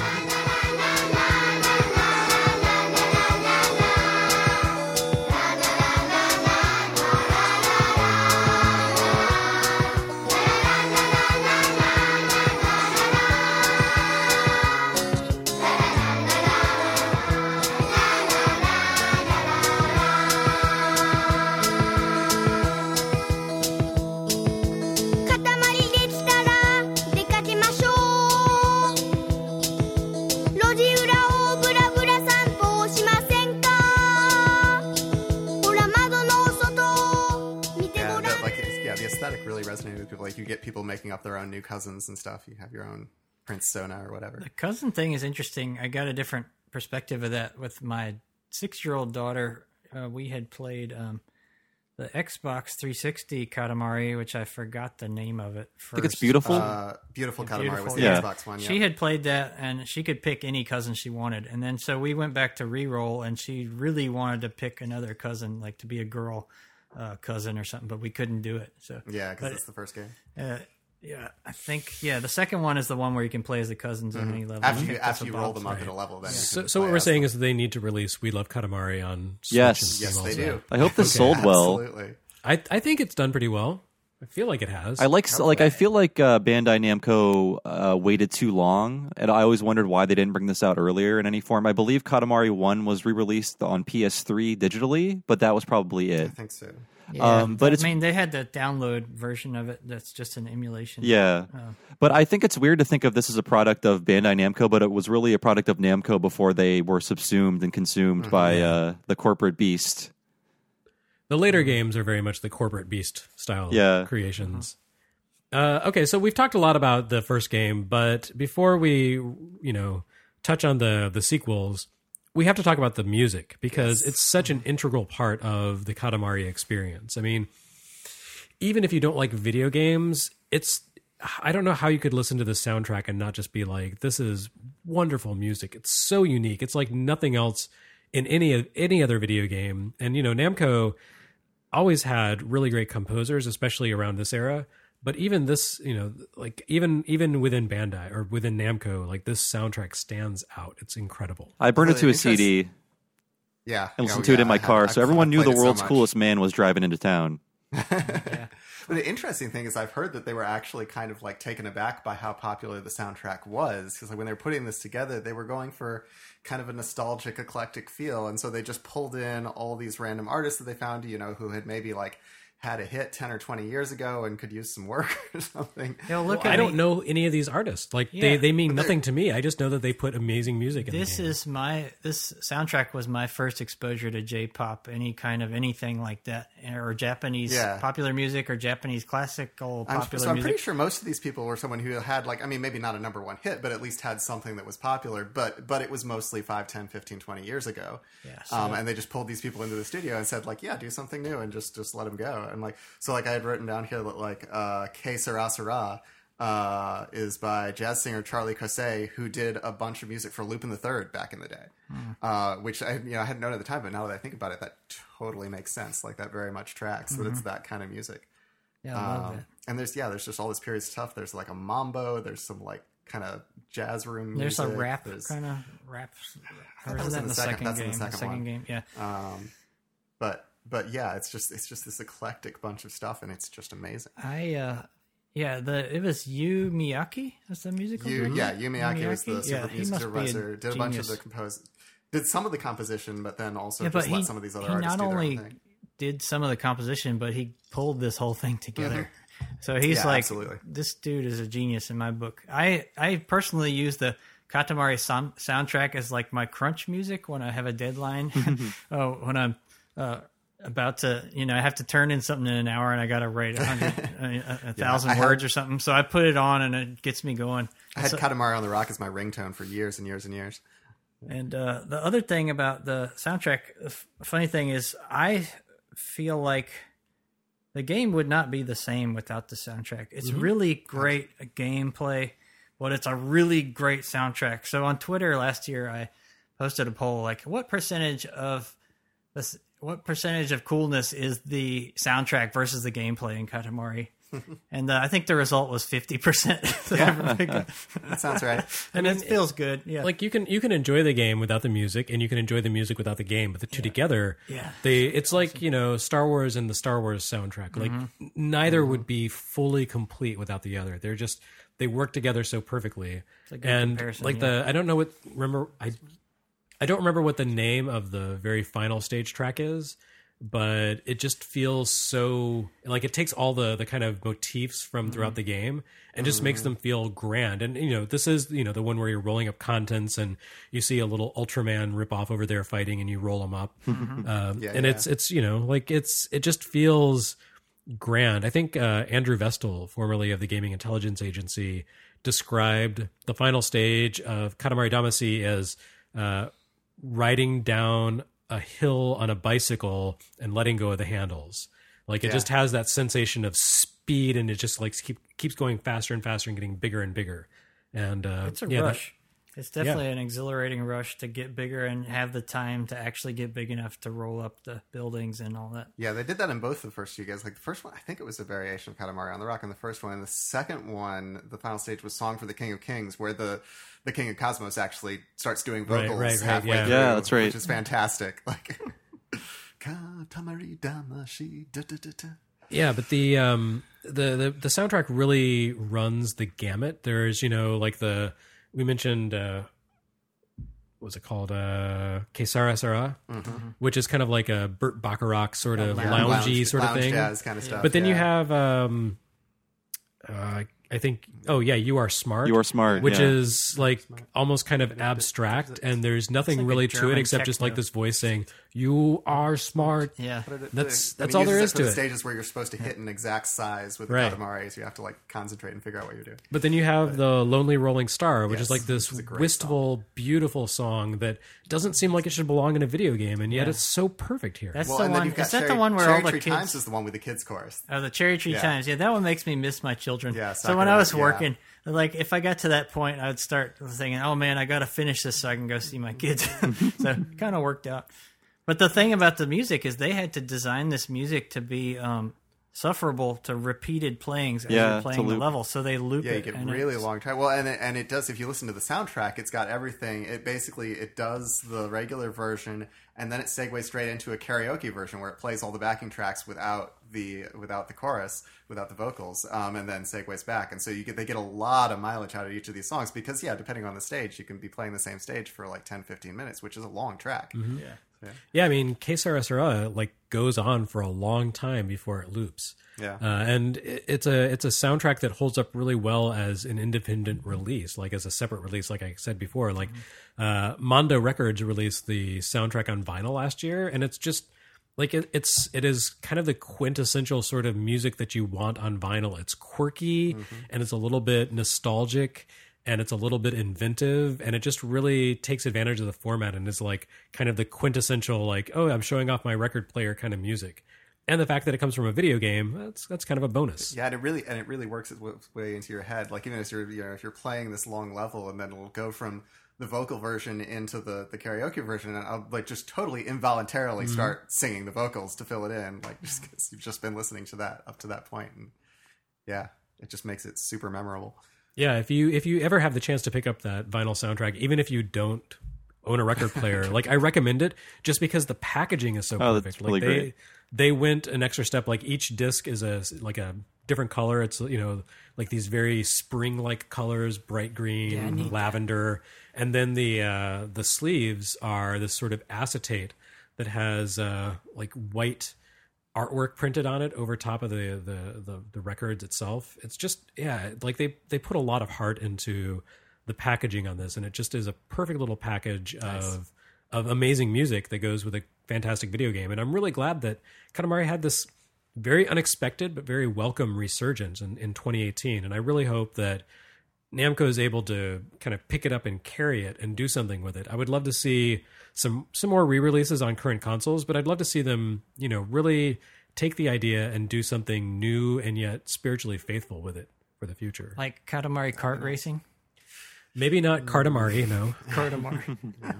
really resonated with people. Like, you get people making up their own new cousins and stuff. You have your own Prince Sona or whatever. The cousin thing is interesting. I got a different perspective of that with my 6-year-old daughter. We had played the Xbox 360 Katamari, which I forgot the name of it first. I think it's Beautiful. Beautiful Katamari Beautiful, was the yeah. Xbox one. Yeah. She had played that, and she could pick any cousin she wanted. And then so we went back to reroll, and she really wanted to pick another cousin, like to be a girl cousin or something, but we couldn't do it. So Yeah, because it's the first game. yeah, I think the second one is the one where you can play as the cousins on any level. After you roll them up at a level, then you can So what play we're as saying them. is that they need to release We Love Katamari on Switch Yes. and Steam Yes, they also. do. I hope this sold well. Absolutely. I think it's done pretty well. I feel like it has. I feel like Bandai Namco waited too long, and I always wondered why they didn't bring this out earlier in any form. I believe Katamari 1 was re-released on PS3 digitally, but that was probably I it. think so. Yeah, but I mean, they had the download version of it that's just an emulation. Yeah. But I think it's weird to think of this as a product of Bandai Namco, but it was really a product of Namco before they were subsumed and consumed by the corporate beast. The later games are very much the corporate beast style creations. Okay, so we've talked a lot about the first game, but before we, touch on the sequels, we have to talk about the music because it's such an integral part of the Katamari experience. I mean, even if you don't like video games, I don't know how you could listen to the soundtrack and not just be like, this is wonderful music. It's so unique. It's like nothing else in any other video game. And, Namco always had really great composers, especially around this era. But even this, even within Bandai or within Namco, like this soundtrack stands out. It's incredible. I burned it to a Really CD Yeah. and listened to it in my car, so everyone knew I've the played it so world's much. coolest man was driving into town. But the interesting thing is I've heard that they were actually kind of like taken aback by how popular the soundtrack was. Because when they were putting this together, they were going for kind of a nostalgic, eclectic feel. And so they just pulled in all these random artists that they found, who had maybe like had a hit 10 or 20 years ago and could use some work or something. I don't know any of these artists. Like they mean nothing to me. I just know that they put amazing music in This the game. is this soundtrack was my first exposure to J-pop, any kind of anything like that, or Japanese popular music or Japanese classical popular I'm music. pretty sure most of these people were someone who had maybe not a number one hit, but at least had something that was popular, but it was mostly 5, 10, 15, 20 years ago. Yeah, so- And they just pulled these people into the studio and said do something new and just let them go. And I had written down here that Kei Sarasara is by jazz singer Charlie Kosei, who did a bunch of music for Lupin the Third back in the day, which I hadn't known at the time, but now that I think about it, that totally makes sense. Like that very much tracks that it's that kind of music. Yeah, I love it. And there's just all this period stuff. There's like a mambo. There's some like kind of jazz room There's music. a rap There's- kind of rap. Or that is was that in in the the second- that's in game? the second one. Game, yeah. But yeah, it's just this eclectic bunch of stuff, and it's just amazing. It was Yu Miyake. That's the musical. Yu director? Miyake was the Yeah, super he music must be a supervisor. Did a bunch of genius. did some of the composition, but then also Yeah, but just let some of these other he artists not do their only own thing. did some of the composition, but he pulled this whole thing together. So he's Yeah, like, absolutely. this dude is a genius in my book. I personally use the Katamari soundtrack as like my crunch music when I have a deadline. When I'm about to, I have to turn in something in an hour and I got to write 1,000 words or something. So I put it on and it gets me going. I had Katamari on the Rock as my ringtone for years and years and years. And the other thing about the soundtrack, funny thing is, I feel like the game would not be the same without the soundtrack. It's really great gameplay, but it's a really great soundtrack. So on Twitter last year, I posted a poll like, what percentage of coolness is the soundtrack versus the gameplay in Katamari? And I think the result was 50%. Yeah. That sounds right. And it feels good. Yeah. Like you can enjoy the game without the music, and you can enjoy the music without the game, but the two together, it's like Star Wars and the Star Wars soundtrack. Like neither would be fully complete without the other. They work together so perfectly. It's a good And comparison, like I don't remember what the name of the very final stage track is, but it just feels so like it takes all the kind of motifs from throughout the game and just makes them feel grand. And this is the one where you're rolling up contents and you see a little Ultraman ripoff over there fighting and you roll them up. It just feels grand. I think Andrew Vestal, formerly of the Gaming Intelligence Agency, described the final stage of Katamari Damacy as riding down a hill on a bicycle and letting go of the handles. Like it just has that sensation of speed, and it just like keeps going faster and faster and getting bigger and bigger. And it's a rush. It's definitely an exhilarating rush to get bigger and have the time to actually get big enough to roll up the buildings and all that. Yeah, they did that in both the first two games. Like the first one, I think it was a variation of Katamari on the Rock in the first one. And the second one, the final stage was Song for the King of Kings, where the King of Cosmos actually starts doing vocals halfway through. Yeah, that's right. Which is fantastic. Like Katamari Damacy. Yeah, but the soundtrack really runs the gamut. There's we mentioned what was it called? Kesara Sara, which is kind of like a Burt Bacharach sort of loungy sort of thing. Jazz kind of stuff. But then you have I think, You Are Smart. You Are Smart, which is like almost kind of abstract, and there's nothing like really a to it German except just like techno. this voice saying, "You are smart." Yeah. That's I mean, all there uses is for to the it. stages where you're supposed to hit an exact size with Right. Katamari, so you have to like concentrate and figure out what you're doing. But then you have the Lonely Rolling Star, which Yes, is like this which is a great wistful, beautiful song that doesn't seem like it should belong in a video game, and yet it's so perfect here. That's Well, the and then one. you've got Is that Cherry, the one where Cherry all the Tree kids? Times is the one with the kids chorus. Oh, the Cherry Tree Yeah. Times. Yeah, that one makes me miss my children. Yeah, so when I was Sakura, yeah. working, like if I got to that point, I would start thinking, "Oh man, I got to finish this so I can go see my kids." So it kind of worked out. But the thing about the music is they had to design this music to be sufferable to repeated playings as Yeah, you're playing to the loop. level. So they loop Yeah, you it. get and really it's- long time. Well, and it does. If you listen to the soundtrack, it's got everything. It basically it does the regular version, and then it segues straight into a karaoke version where it plays all the backing tracks without the chorus, without the vocals, and then segues back. And so they get a lot of mileage out of each of these songs because depending on the stage, you can be playing the same stage for like 10, 15 minutes, which is a long track. Yeah, I mean, Kesara Sara like goes on for a long time before it loops. Yeah. And it's a soundtrack that holds up really well as an independent release, like as a separate release. Like I said before, like Mondo Records released the soundtrack on vinyl last year, and it's just like it is kind of the quintessential sort of music that you want on vinyl. It's quirky and it's a little bit nostalgic. And it's a little bit inventive, and it just really takes advantage of the format and is like kind of the quintessential, like, oh, I'm showing off my record player kind of music. And the fact that it comes from a video game, that's kind of a bonus. Yeah, and it really works its way into your head. Like even as you're if you're playing this long level, and then it'll go from the vocal version into the karaoke version, and I'll like just totally involuntarily start singing the vocals to fill it in, like just because you've just been listening to that up to that point, and yeah, it just makes it super memorable. Yeah, if you ever have the chance to pick up that vinyl soundtrack, even if you don't own a record player, like I recommend it just because the packaging is so perfect. That's really like great. They went an extra step. Like each disc is a different color. It's like these very spring like colors, bright green, lavender, and then the sleeves are this sort of acetate that has like white artwork printed on it over top of the records itself. It's just like they put a lot of heart into the packaging on this, and it just is a perfect little package of amazing music that goes with a fantastic video game. And I'm really glad that Katamari had this very unexpected but very welcome resurgence in 2018, and I really hope that Namco is able to kind of pick it up and carry it and do something with it. I would love to see some more re-releases on current consoles, but I'd love to see them, really take the idea and do something new and yet spiritually faithful with it for the future. Like Katamari kart racing. Maybe not Katamari, no. Katamari.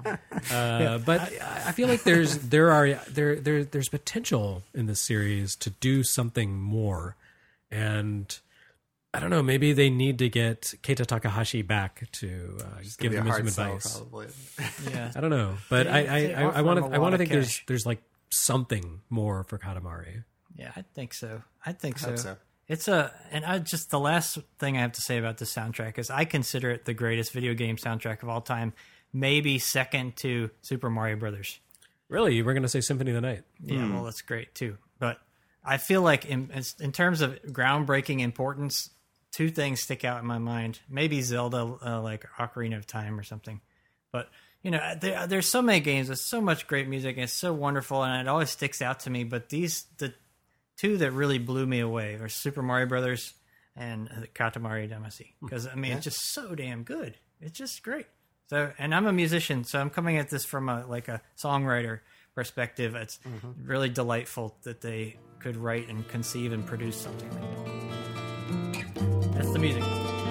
But I feel like there's potential in this series to do something more. And I don't know, maybe they need to get Keita Takahashi back to give them some advice. Probably. Yeah. I don't know, but They I offer want him a to lot of think cash. there's like something more for Katamari. Yeah, I think so. I think hope so. so. It's just the last thing I have to say about the soundtrack is I consider it the greatest video game soundtrack of all time, maybe second to Super Mario Brothers. Really, you were going to say Symphony of the Night? Yeah, well, that's great too. But I feel like in terms of groundbreaking importance, two things stick out in my mind. Maybe Zelda, like Ocarina of Time or something. But there's so many games. There's so much great music, and it's so wonderful, and it always sticks out to me. But the two that really blew me away are Super Mario Brothers and Katamari Damacy, because it's just so damn good. It's just great. So, and I'm a musician, so I'm coming at this from a songwriter perspective. It's really delightful that they could write and conceive and produce something like that. That's the music.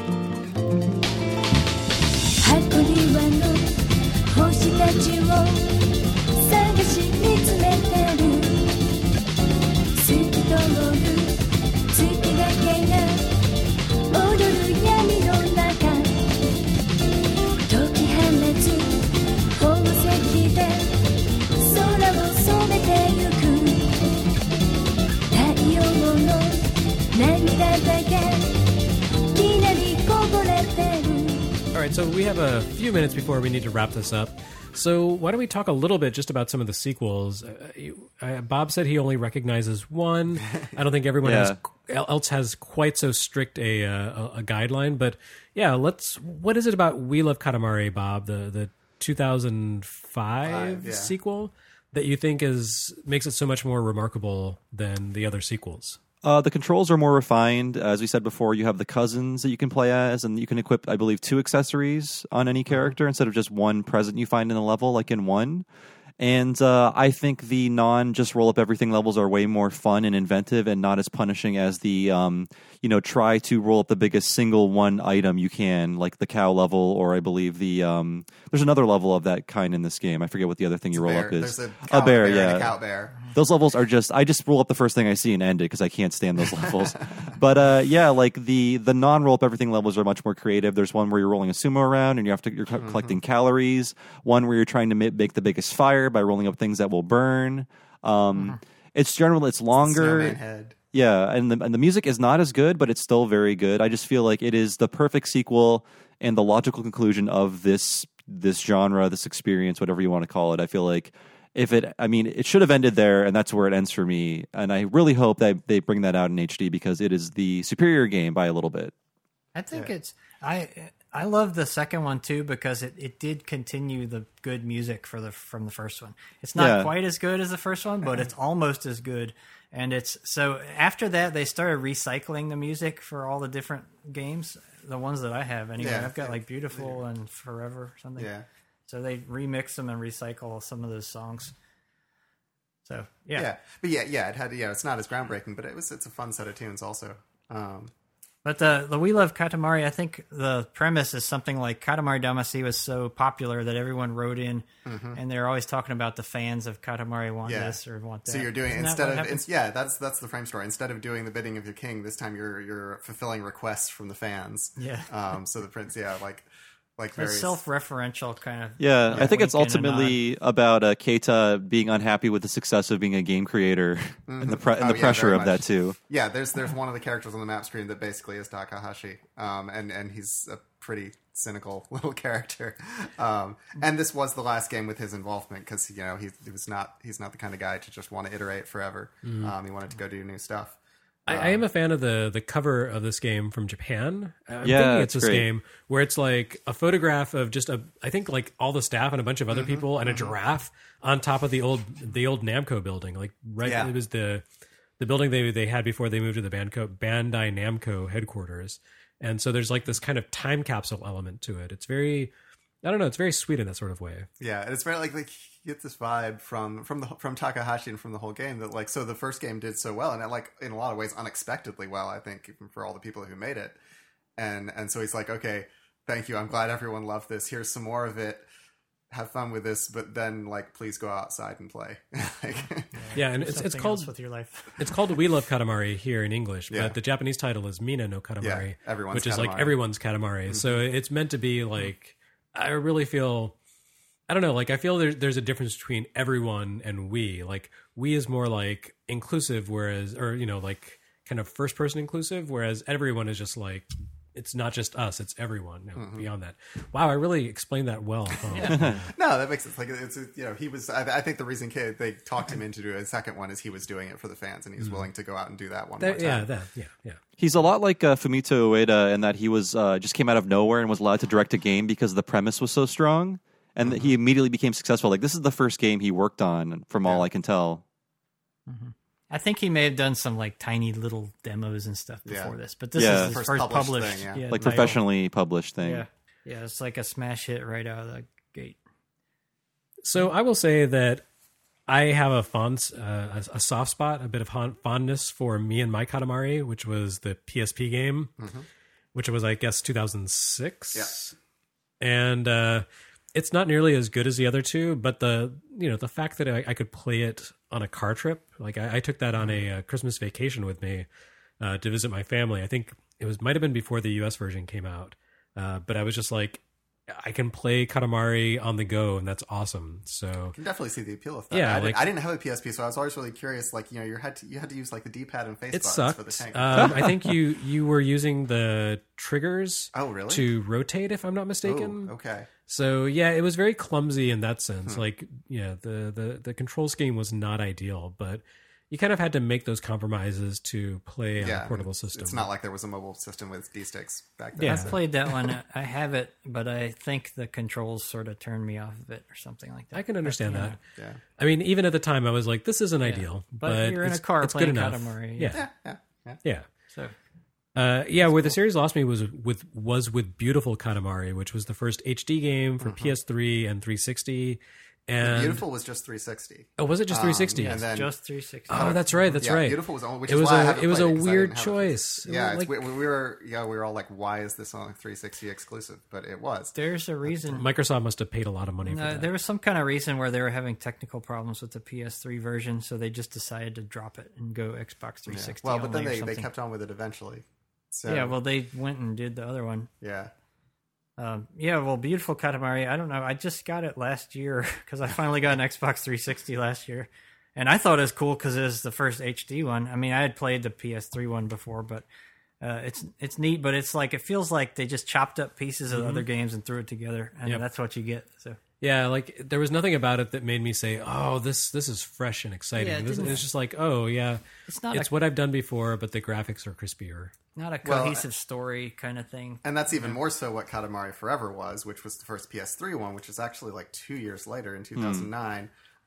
箱庭の星たちを探し見つめてる透き通る月だけが踊る闇の中解き放つ宝石で空を染めてゆく太陽の涙だけきなりこぼれてる All right, so we have a few minutes before we need to wrap this up. So why don't we talk a little bit just about some of the sequels? Bob said he only recognizes one. I don't think everyone else has quite so strict a guideline. But yeah, what is it about We Love Katamari, Bob, the 2005 sequel that you think makes it so much more remarkable than the other sequels? The controls are more refined. As we said before, you have the cousins that you can play as, and you can equip, I believe, 2 accessories on any character instead of just one present you find in the level, like in 1. And I think the just roll up everything levels are way more fun and inventive and not as punishing as the, try to roll up the biggest single one item you can, like the cow level, or I believe there's another level of that kind in this game. I forget what the other thing you roll up is. There's a bear, and yeah. a cow bear. Those levels are I just roll up the first thing I see and end it because I can't stand those levels. But like the non-roll up everything levels are much more creative. There's one where you're rolling a sumo around and you're collecting calories. One where you're trying to make the biggest fire by rolling up things that will burn. It's longer. Snowman head. Yeah, and the music is not as good, but it's still very good. I just feel like it is the perfect sequel and the logical conclusion of this genre, this experience, whatever you want to call it. I feel like it should have ended there, and that's where it ends for me. And I really hope that they bring that out in HD because it is the superior game by a little bit. I think I love the second one too because it did continue the good music from the first one. It's not quite as good as the first one, but it's almost as good. And so after that they started recycling the music for all the different games, the ones that I have anyway. I've got like Beautiful and Forever or something. Yeah. So they remix them and recycle some of those songs. So but it had it's not as groundbreaking, but it's a fun set of tunes also. But the We Love Katamari, I think the premise is something like Katamari Damacy was so popular that everyone wrote in, and they're always talking about the fans of Katamari want this or want that. So you're doing that's the frame story. Instead of doing the bidding of your king, this time you're fulfilling requests from the fans. Yeah. So the prince, like a very self-referential kind of. Yeah, I think it's ultimately about Keita being unhappy with the success of being a game creator and the pressure of that too. Yeah, there's one of the characters on the map screen that basically is Takahashi, and he's a pretty cynical little character. And this was the last game with his involvement because he's not the kind of guy to just want to iterate forever. He wanted to go do new stuff. I am a fan of the cover of this game from Japan. I'm Yeah, thinking it's it's this great. game where it's like a photograph of just I think like all the staff and a bunch of other people and a giraffe on top of the old Namco building. Like it was the building they had before they moved to the Bandai Namco headquarters. And so there's like this kind of time capsule element to it. It's very, I don't know, it's very sweet in that sort of way. Yeah, and it's very like you get this vibe from Takahashi and from the whole game that so the first game did so well and it in a lot of ways unexpectedly well, I think, even for all the people who made it. And so he's like, okay, thank you. I'm glad everyone loved this. Here's some more of it. have fun with this, but then like please go outside and play. Like, Yeah, and it's Something called else with your life. it's called We Love Katamari here in English, Yeah. but the Japanese title is Mina no Katamari, Yeah, everyone's which is like Katamari. everyone's Katamari. So it's meant to be like, I really feel, I don't know, like I feel there's a difference between everyone and we. Like we is more like inclusive, whereas, or you know, like kind of first person inclusive, whereas everyone is just like, it's not just us, it's everyone. No, beyond that. Wow, I really explained that well. Oh. no, that makes sense. Like it's he was. I think the reason they talked him into doing a second one is he was doing it for the fans, and he was willing to go out and do that one more time. Yeah. He's a lot like Fumito Ueda in that he was just came out of nowhere and was allowed to direct a game because the premise was so strong, and he immediately became successful. Like this is the first game he worked on, from all I can tell. I think he may have done some like tiny little demos and stuff before this, but this Yeah. is his First first published published thing, yeah. Like title. professionally published thing. Yeah, it's like a smash hit right out of the gate. So I will say that I have a soft spot, a bit of fondness for Me and My Katamari, which was the PSP game, which was, I guess, 2006. Yeah. And it's not nearly as good as the other two, but the fact that I could play it on a car trip, like I took that on a Christmas vacation with me to visit my family. I think might have been before the US version came out, but I was just like, I can play Katamari on the go, and that's awesome. So I can definitely see the appeal of that. Yeah, I didn't have a PSP, so I was always really curious. Like you had to use like the D-pad and face it buttons sucked. for the tank. I think you were using the triggers Oh, really? to rotate, if I'm not mistaken. Oh, okay. So yeah, it was very clumsy in that sense. Like, yeah, the control scheme was not ideal, but you kind of had to make those compromises to play on a portable system. It's not like there was a mobile system with D-sticks back then. Yeah. I've played that one. I have it, but I think the controls sort of turned me off of it or something like that. I can understand that. Yeah. I mean, even at the time, I was like, "This isn't ideal," But you're in a it's- car it's playing good enough. Katamari. Yeah, yeah. So Where the series lost me was with Beautiful Katamari, which was the first HD game for PS3 and 360. And Beautiful was just 360. Oh, was it just 360? and then just 360. Oh, that's right. That's right. Beautiful was only, which It is was why I a haven't it was played a it, 'cause I weird didn't have it. choice. Yeah, Like, we were all like, why is this on 360 exclusive? But it was. There's a reason. Microsoft must have paid a lot of money for No, that. there was some kind of reason where they were having technical problems with the PS3 version, so they just decided to drop it and go Xbox 360. Well, but then only or they something. kept on with it eventually. So, Yeah, well, they went and did the other one. yeah. Well, Beautiful Katamari, I don't know. I just got it last year because I finally got an Xbox 360 last year. And I thought it was cool because it was the first HD one. I mean, I had played the PS3 one before, but it's neat. But it's like, it feels like they just chopped up pieces of other games and threw it together. And Yep. that's what you get. So Yeah, like there was nothing about it that made me say, "Oh, this is fresh and exciting." Yeah, it It's just like, "Oh, yeah, it's not it's what I've done before, but the graphics are crispier." not a Well, cohesive story kind of thing. And that's even more so what Katamari Forever was, which was the first PS3 one, which is actually like 2 years later in 2009.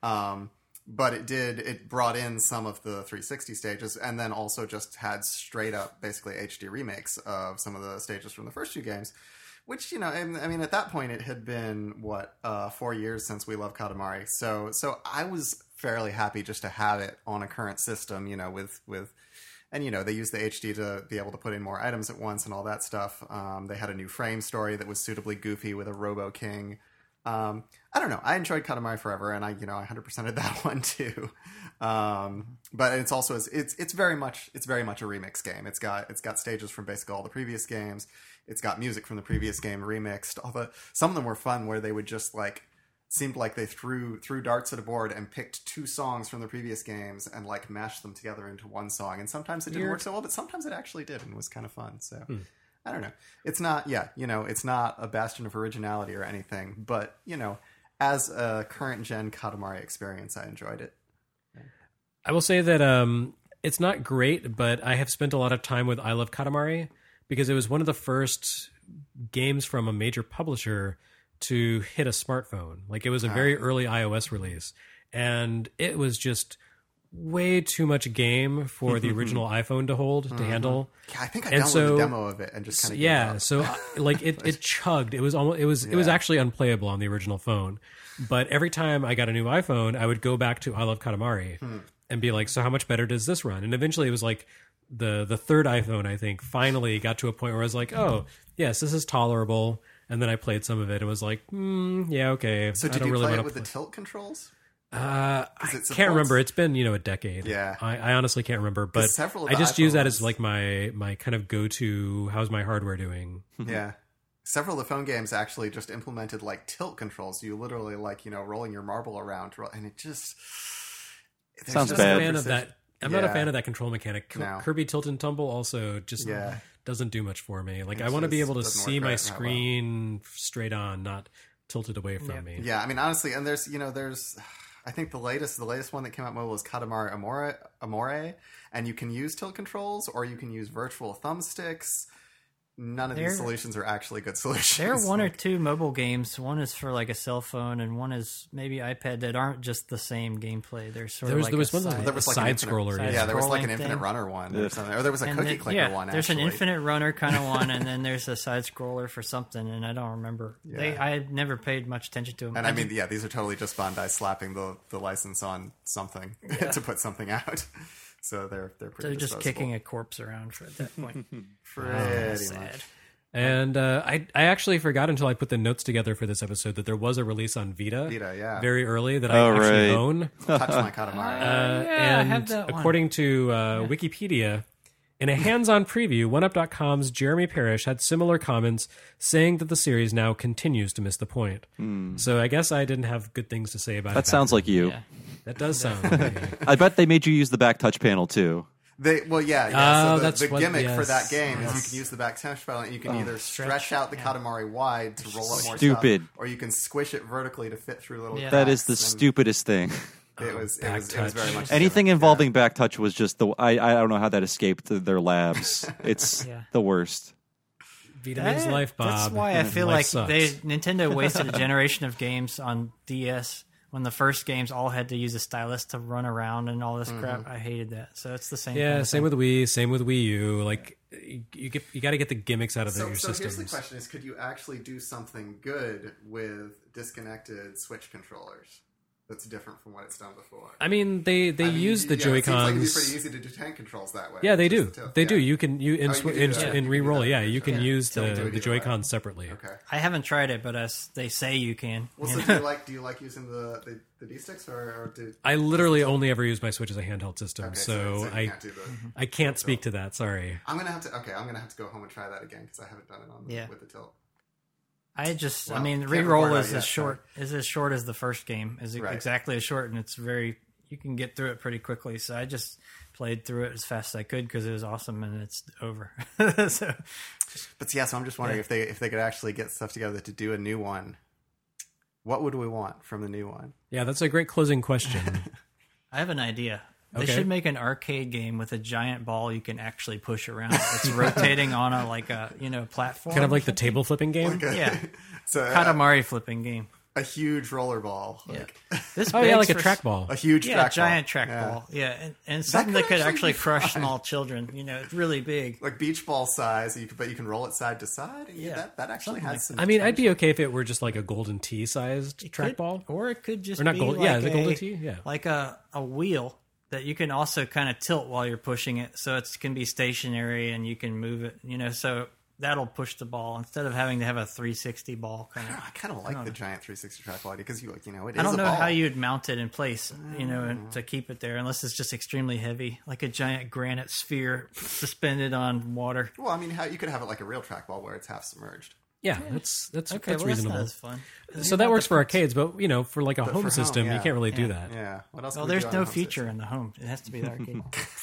But it brought in some of the 360 stages, and then also just had straight up basically HD remakes of some of the stages from the first two games. Which, I mean, at that point, it had been, 4 years since We Love Katamari. So I was fairly happy just to have it on a current system, with and, they used the HD to be able to put in more items at once and all that stuff. They had a new frame story that was suitably goofy with a Robo King. I don't know. I enjoyed Katamari Forever, and I 100%ed that one too. But it's also it's very much a remix game. It's got stages from basically all the previous games. It's got music from the previous game remixed. Some of them were fun, where they would just seemed like they threw darts at a board and picked two songs from the previous games and mashed them together into one song. And sometimes it didn't work so well, but sometimes it actually did and was kind of fun. So. I don't know. It's not, it's not a bastion of originality or anything, but, as a current gen Katamari experience, I enjoyed it. I will say that it's not great, but I have spent a lot of time with I Love Katamari because it was one of the first games from a major publisher to hit a smartphone. Like, it was a very early iOS release, and it was just way too much game for the original iPhone to hold, to handle. Yeah, I think I And downloaded so- a demo of it and just kind of Yeah, so it chugged. It was actually unplayable on the original phone. But every time I got a new iPhone, I would go back to I Love Katamari and be like, so how much better does this run? And eventually it was like the third iPhone, I think, finally got to a point where I was like, oh, yes, this is tolerable. And then I played some of it and was like, yeah, okay. So I did don't you really play it want with to the tilt controls? I it can't supports- remember. It's been a decade. Yeah. I honestly can't remember. But several of I the just use that as iPhones- like my kind of go to. How's my hardware doing? Yeah. Several of the phone games actually just implemented like tilt controls. You literally like, rolling your marble around, and it just there's Sounds just bad. I'm no not a fan of precision. that. I'm not a Yeah. fan of that control mechanic. No. Kirby Tilt and Tumble also just Yeah. doesn't do much for me. Like It I want to be just able to doesn't see work my right that well. screen straight on, not tilted away from me. Yeah, I mean honestly, and there's I think the latest one that came out mobile is Katamari Amore, and you can use tilt controls or you can use virtual thumbsticks. None of these There- solutions are actually good solutions. There are one or two mobile games. One is for like a cell phone, and one is maybe iPad that aren't just the same gameplay. They're sort There of was like there was a one side- There was like an side infinite- scroller. side Yeah, there was like an scrolling infinite thing. runner one or something. Or there was a and cookie then- clicker yeah, one. there's Actually. an infinite runner kind of one, and then there's a side scroller for something, and I don't remember. I had never paid much attention to them. And I mean, yeah, these are totally just Bandai slapping the license on something to put something out. So they're pretty. they're just disposable. kicking a corpse around at that point. Pretty Sad. much. And I actually forgot until I put the notes together for this episode that there was a release on Vita, yeah. very early that Oh, I actually right. own. Touch my Katamari. Yeah, I and have that one. according to Wikipedia, in a hands-on preview, OneUp.com's Jeremy Parrish had similar comments saying that the series now continues to miss the point. So I guess I didn't have good things to say about it. That sounds like you. Yeah. That does sound like me. I bet they made you use the back touch panel too. Yeah. Oh, So that's the what- gimmick for yes. that game is you can use the back touch panel and you can either stretch out the Katamari wide to roll up more Stupid. stuff, or you can squish it vertically to fit through little. Yeah. That is the cracks, and stupidest thing. It was back very touch. much Anything gimmick, involving back touch was just I don't know how that escaped their labs. It's Yeah. the worst. Vita means life, Bob. That's why I feel Life like sucks. Nintendo wasted a generation of games on DS when the first games all had to use a stylus to run around and all this crap. I hated that. So it's the same. Yeah, kind of same thing. with Wii, same with Wii U. Like you got to get the gimmicks out of your So systems. here's the question: is could you actually do something good with disconnected Switch controllers that's different from what it's done before? I mean, they use the It seems like it'd be Joy-Cons. pretty easy to do tank controls that way. Yeah, they do. Just the tilt. They Yeah. do. You can you can do that. in You can do re-roll. that. Yeah, you can use So we do it the either Joy-Cons way. separately. Okay. I haven't tried it, but they say you can. Well, You so know? do you like using the D sticks or do? I literally only ever use my Switch as a handheld system, Okay, so you I can't do the. I can't speak to that. Sorry. I'm gonna have to go home and try that again because I haven't done it on Yeah. with the tilt. I just, Well, I mean, can't reroll record is it as yet, short as the first game. Is Right. exactly as short, and it's very. You can get through it pretty quickly. So I just played through it as fast as I could because it was awesome, and it's over. So But yeah, so I'm just wondering if they could actually get stuff together to do a new one. What would we want from the new one? Yeah, that's a great closing question. I have an idea. They Okay. should make an arcade game with a giant ball you can actually push around. It's rotating on a platform, Kind of like the table flipping game. yeah, So Katamari flipping game. a huge roller ball. Yeah. Like, This Oh yeah, begs like a for- trackball. a huge Yeah, track giant ball. trackball. Yeah, and something that could could actually actually be crush fun. small children. It's really big. Like beach ball size, but you can roll it side to side. Yeah, that actually something has like some. I mean, I'd be okay if it were just like a Golden Tee sized trackball. Or it could just Or not be gold- like yeah, the a, Golden Tee, yeah. like a wheel that you can also kind of tilt while you're pushing it, so it can be stationary and you can move it. So that'll push the ball instead of having to have a 360 ball kind of. I kind of like the giant 360 trackball idea because it is. I don't a know ball. how you'd mount it in place, and to keep it there, unless it's just extremely heavy, like a giant granite sphere suspended on water. Well, I mean, how you could have it like a real trackball where it's half submerged. Yeah, that's Okay, that's well, reasonable. that's not as fun. So that works for arcades, but for like a home for home, system, you yeah. can't really do that. Yeah. What else? Well, could we there's do on no a home feature system? in the home. It has to be the arcade.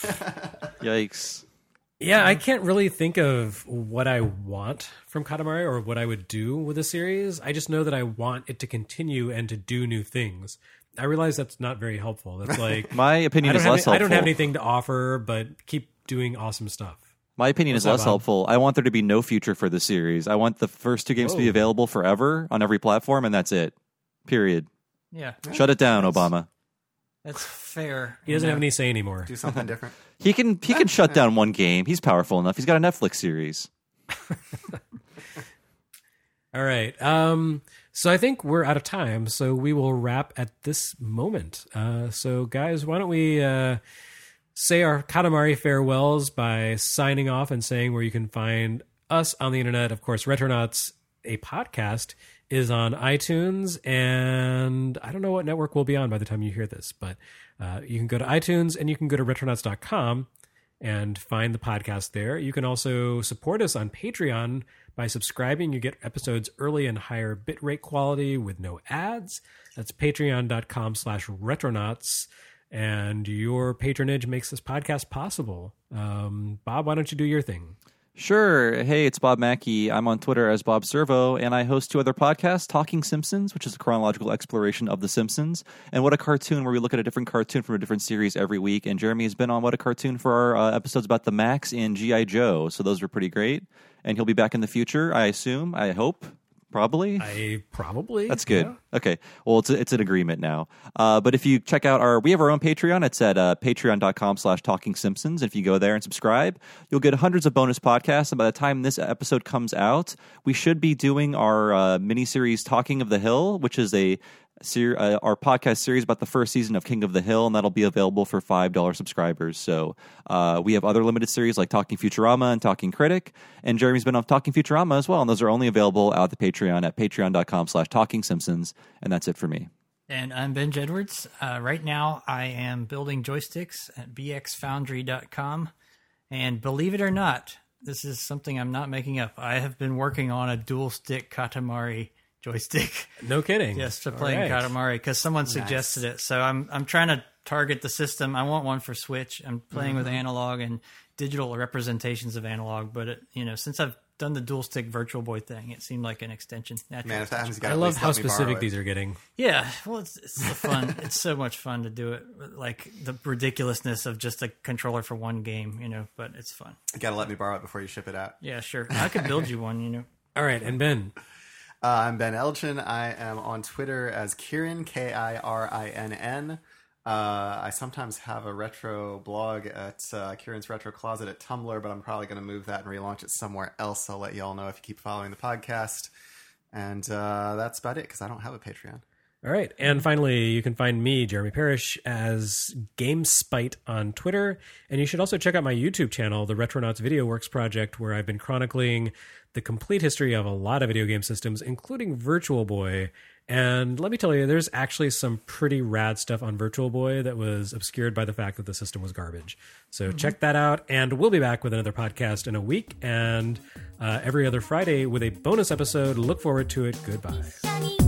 Yikes. Yeah, I can't really think of what I want from Katamari or what I would do with the series. I just know that I want it to continue and to do new things. I realize that's not very helpful. That's like My opinion is less I don't have helpful. anything to offer, but keep doing awesome stuff. My opinion is What's less that, Bob? helpful. I want there to be no future for the series. I want the first two games to be Whoa. available forever on every platform, and that's it. Period. Yeah, Shut it down, Obama. that's fair. He doesn't have any say anymore. Do something different. He can shut down one game. He's powerful enough. He's got a Netflix series. All right. So I think we're out of time. So we will wrap at this moment. So guys, why don't we say our Katamari farewells by signing off and saying where you can find us on the internet. Of course, Retronauts a podcast is on iTunes, and I don't know what network we'll be on by the time you hear this, but you can go to iTunes and you can go to retronauts.com and find the podcast there. You can also support us on Patreon by subscribing. You get episodes early and higher bitrate quality with no ads. That's patreon.com/retronauts. And your patronage makes this podcast possible. Bob, why don't you do your thing? Sure. Hey, it's Bob Mackey. I'm on Twitter as Bob Servo, and I host 2 other podcasts, Talking Simpsons, which is a chronological exploration of The Simpsons, and What a Cartoon, where we look at a different cartoon from a different series every week. And Jeremy has been on What a Cartoon for our episodes about the Max and G.I. Joe, so those were pretty great. And he'll be back in the future, I assume, I hope. Probably. That's good. Yeah. Okay. Well, it's an agreement now. But if you check out we have our own Patreon. It's at patreon.com/Talking Simpsons. If you go there and subscribe, you'll get hundreds of bonus podcasts. And by the time this episode comes out, we should be doing our miniseries Talking of the Hill, which is our podcast series about the first season of King of the Hill, and that'll be available for $5 subscribers. So we have other limited series like Talking Futurama and Talking Critic, and Jeremy's been on Talking Futurama as well, and those are only available out at the Patreon at patreon.com/Talking Simpsons, and that's it for me. And I'm Ben Jedwards. Right now, I am building joysticks at bxfoundry.com, and believe it or not, this is something I'm not making up. I have been working on a dual-stick Katamari joystick. No kidding. Yes, to play Katamari because someone suggested it. So I'm trying to target the system. I want one for Switch. I'm playing with analog and digital representations of analog, but since I've done the dual stick Virtual Boy thing, it seemed like an extension. Man, if that happens, you gotta I at love least how let me borrow specific it. these are getting. Yeah, well, it's the fun. It's so much fun to do it. Like the ridiculousness of just a controller for one game, but it's fun. You gotta let me borrow it before you ship it out. Yeah, sure. I could build you one. All right, and Ben. I'm Ben Elgin. I am on Twitter as Kieran, Kirinn. I sometimes have a retro blog at Kieran's Retro Closet at Tumblr, but I'm probably going to move that and relaunch it somewhere else. I'll let you all know if you keep following the podcast. And that's about it, because I don't have a Patreon. All right. And finally, you can find me, Jeremy Parrish, as GameSpite on Twitter. And you should also check out my YouTube channel, the Retronauts Video Works Project, where I've been chronicling the complete history of a lot of video game systems, including Virtual Boy. And let me tell you, there's actually some pretty rad stuff on Virtual Boy that was obscured by the fact that the system was garbage. So check that out. And we'll be back with another podcast in a week and every other Friday with a bonus episode. Look forward to it. Goodbye. 一緒に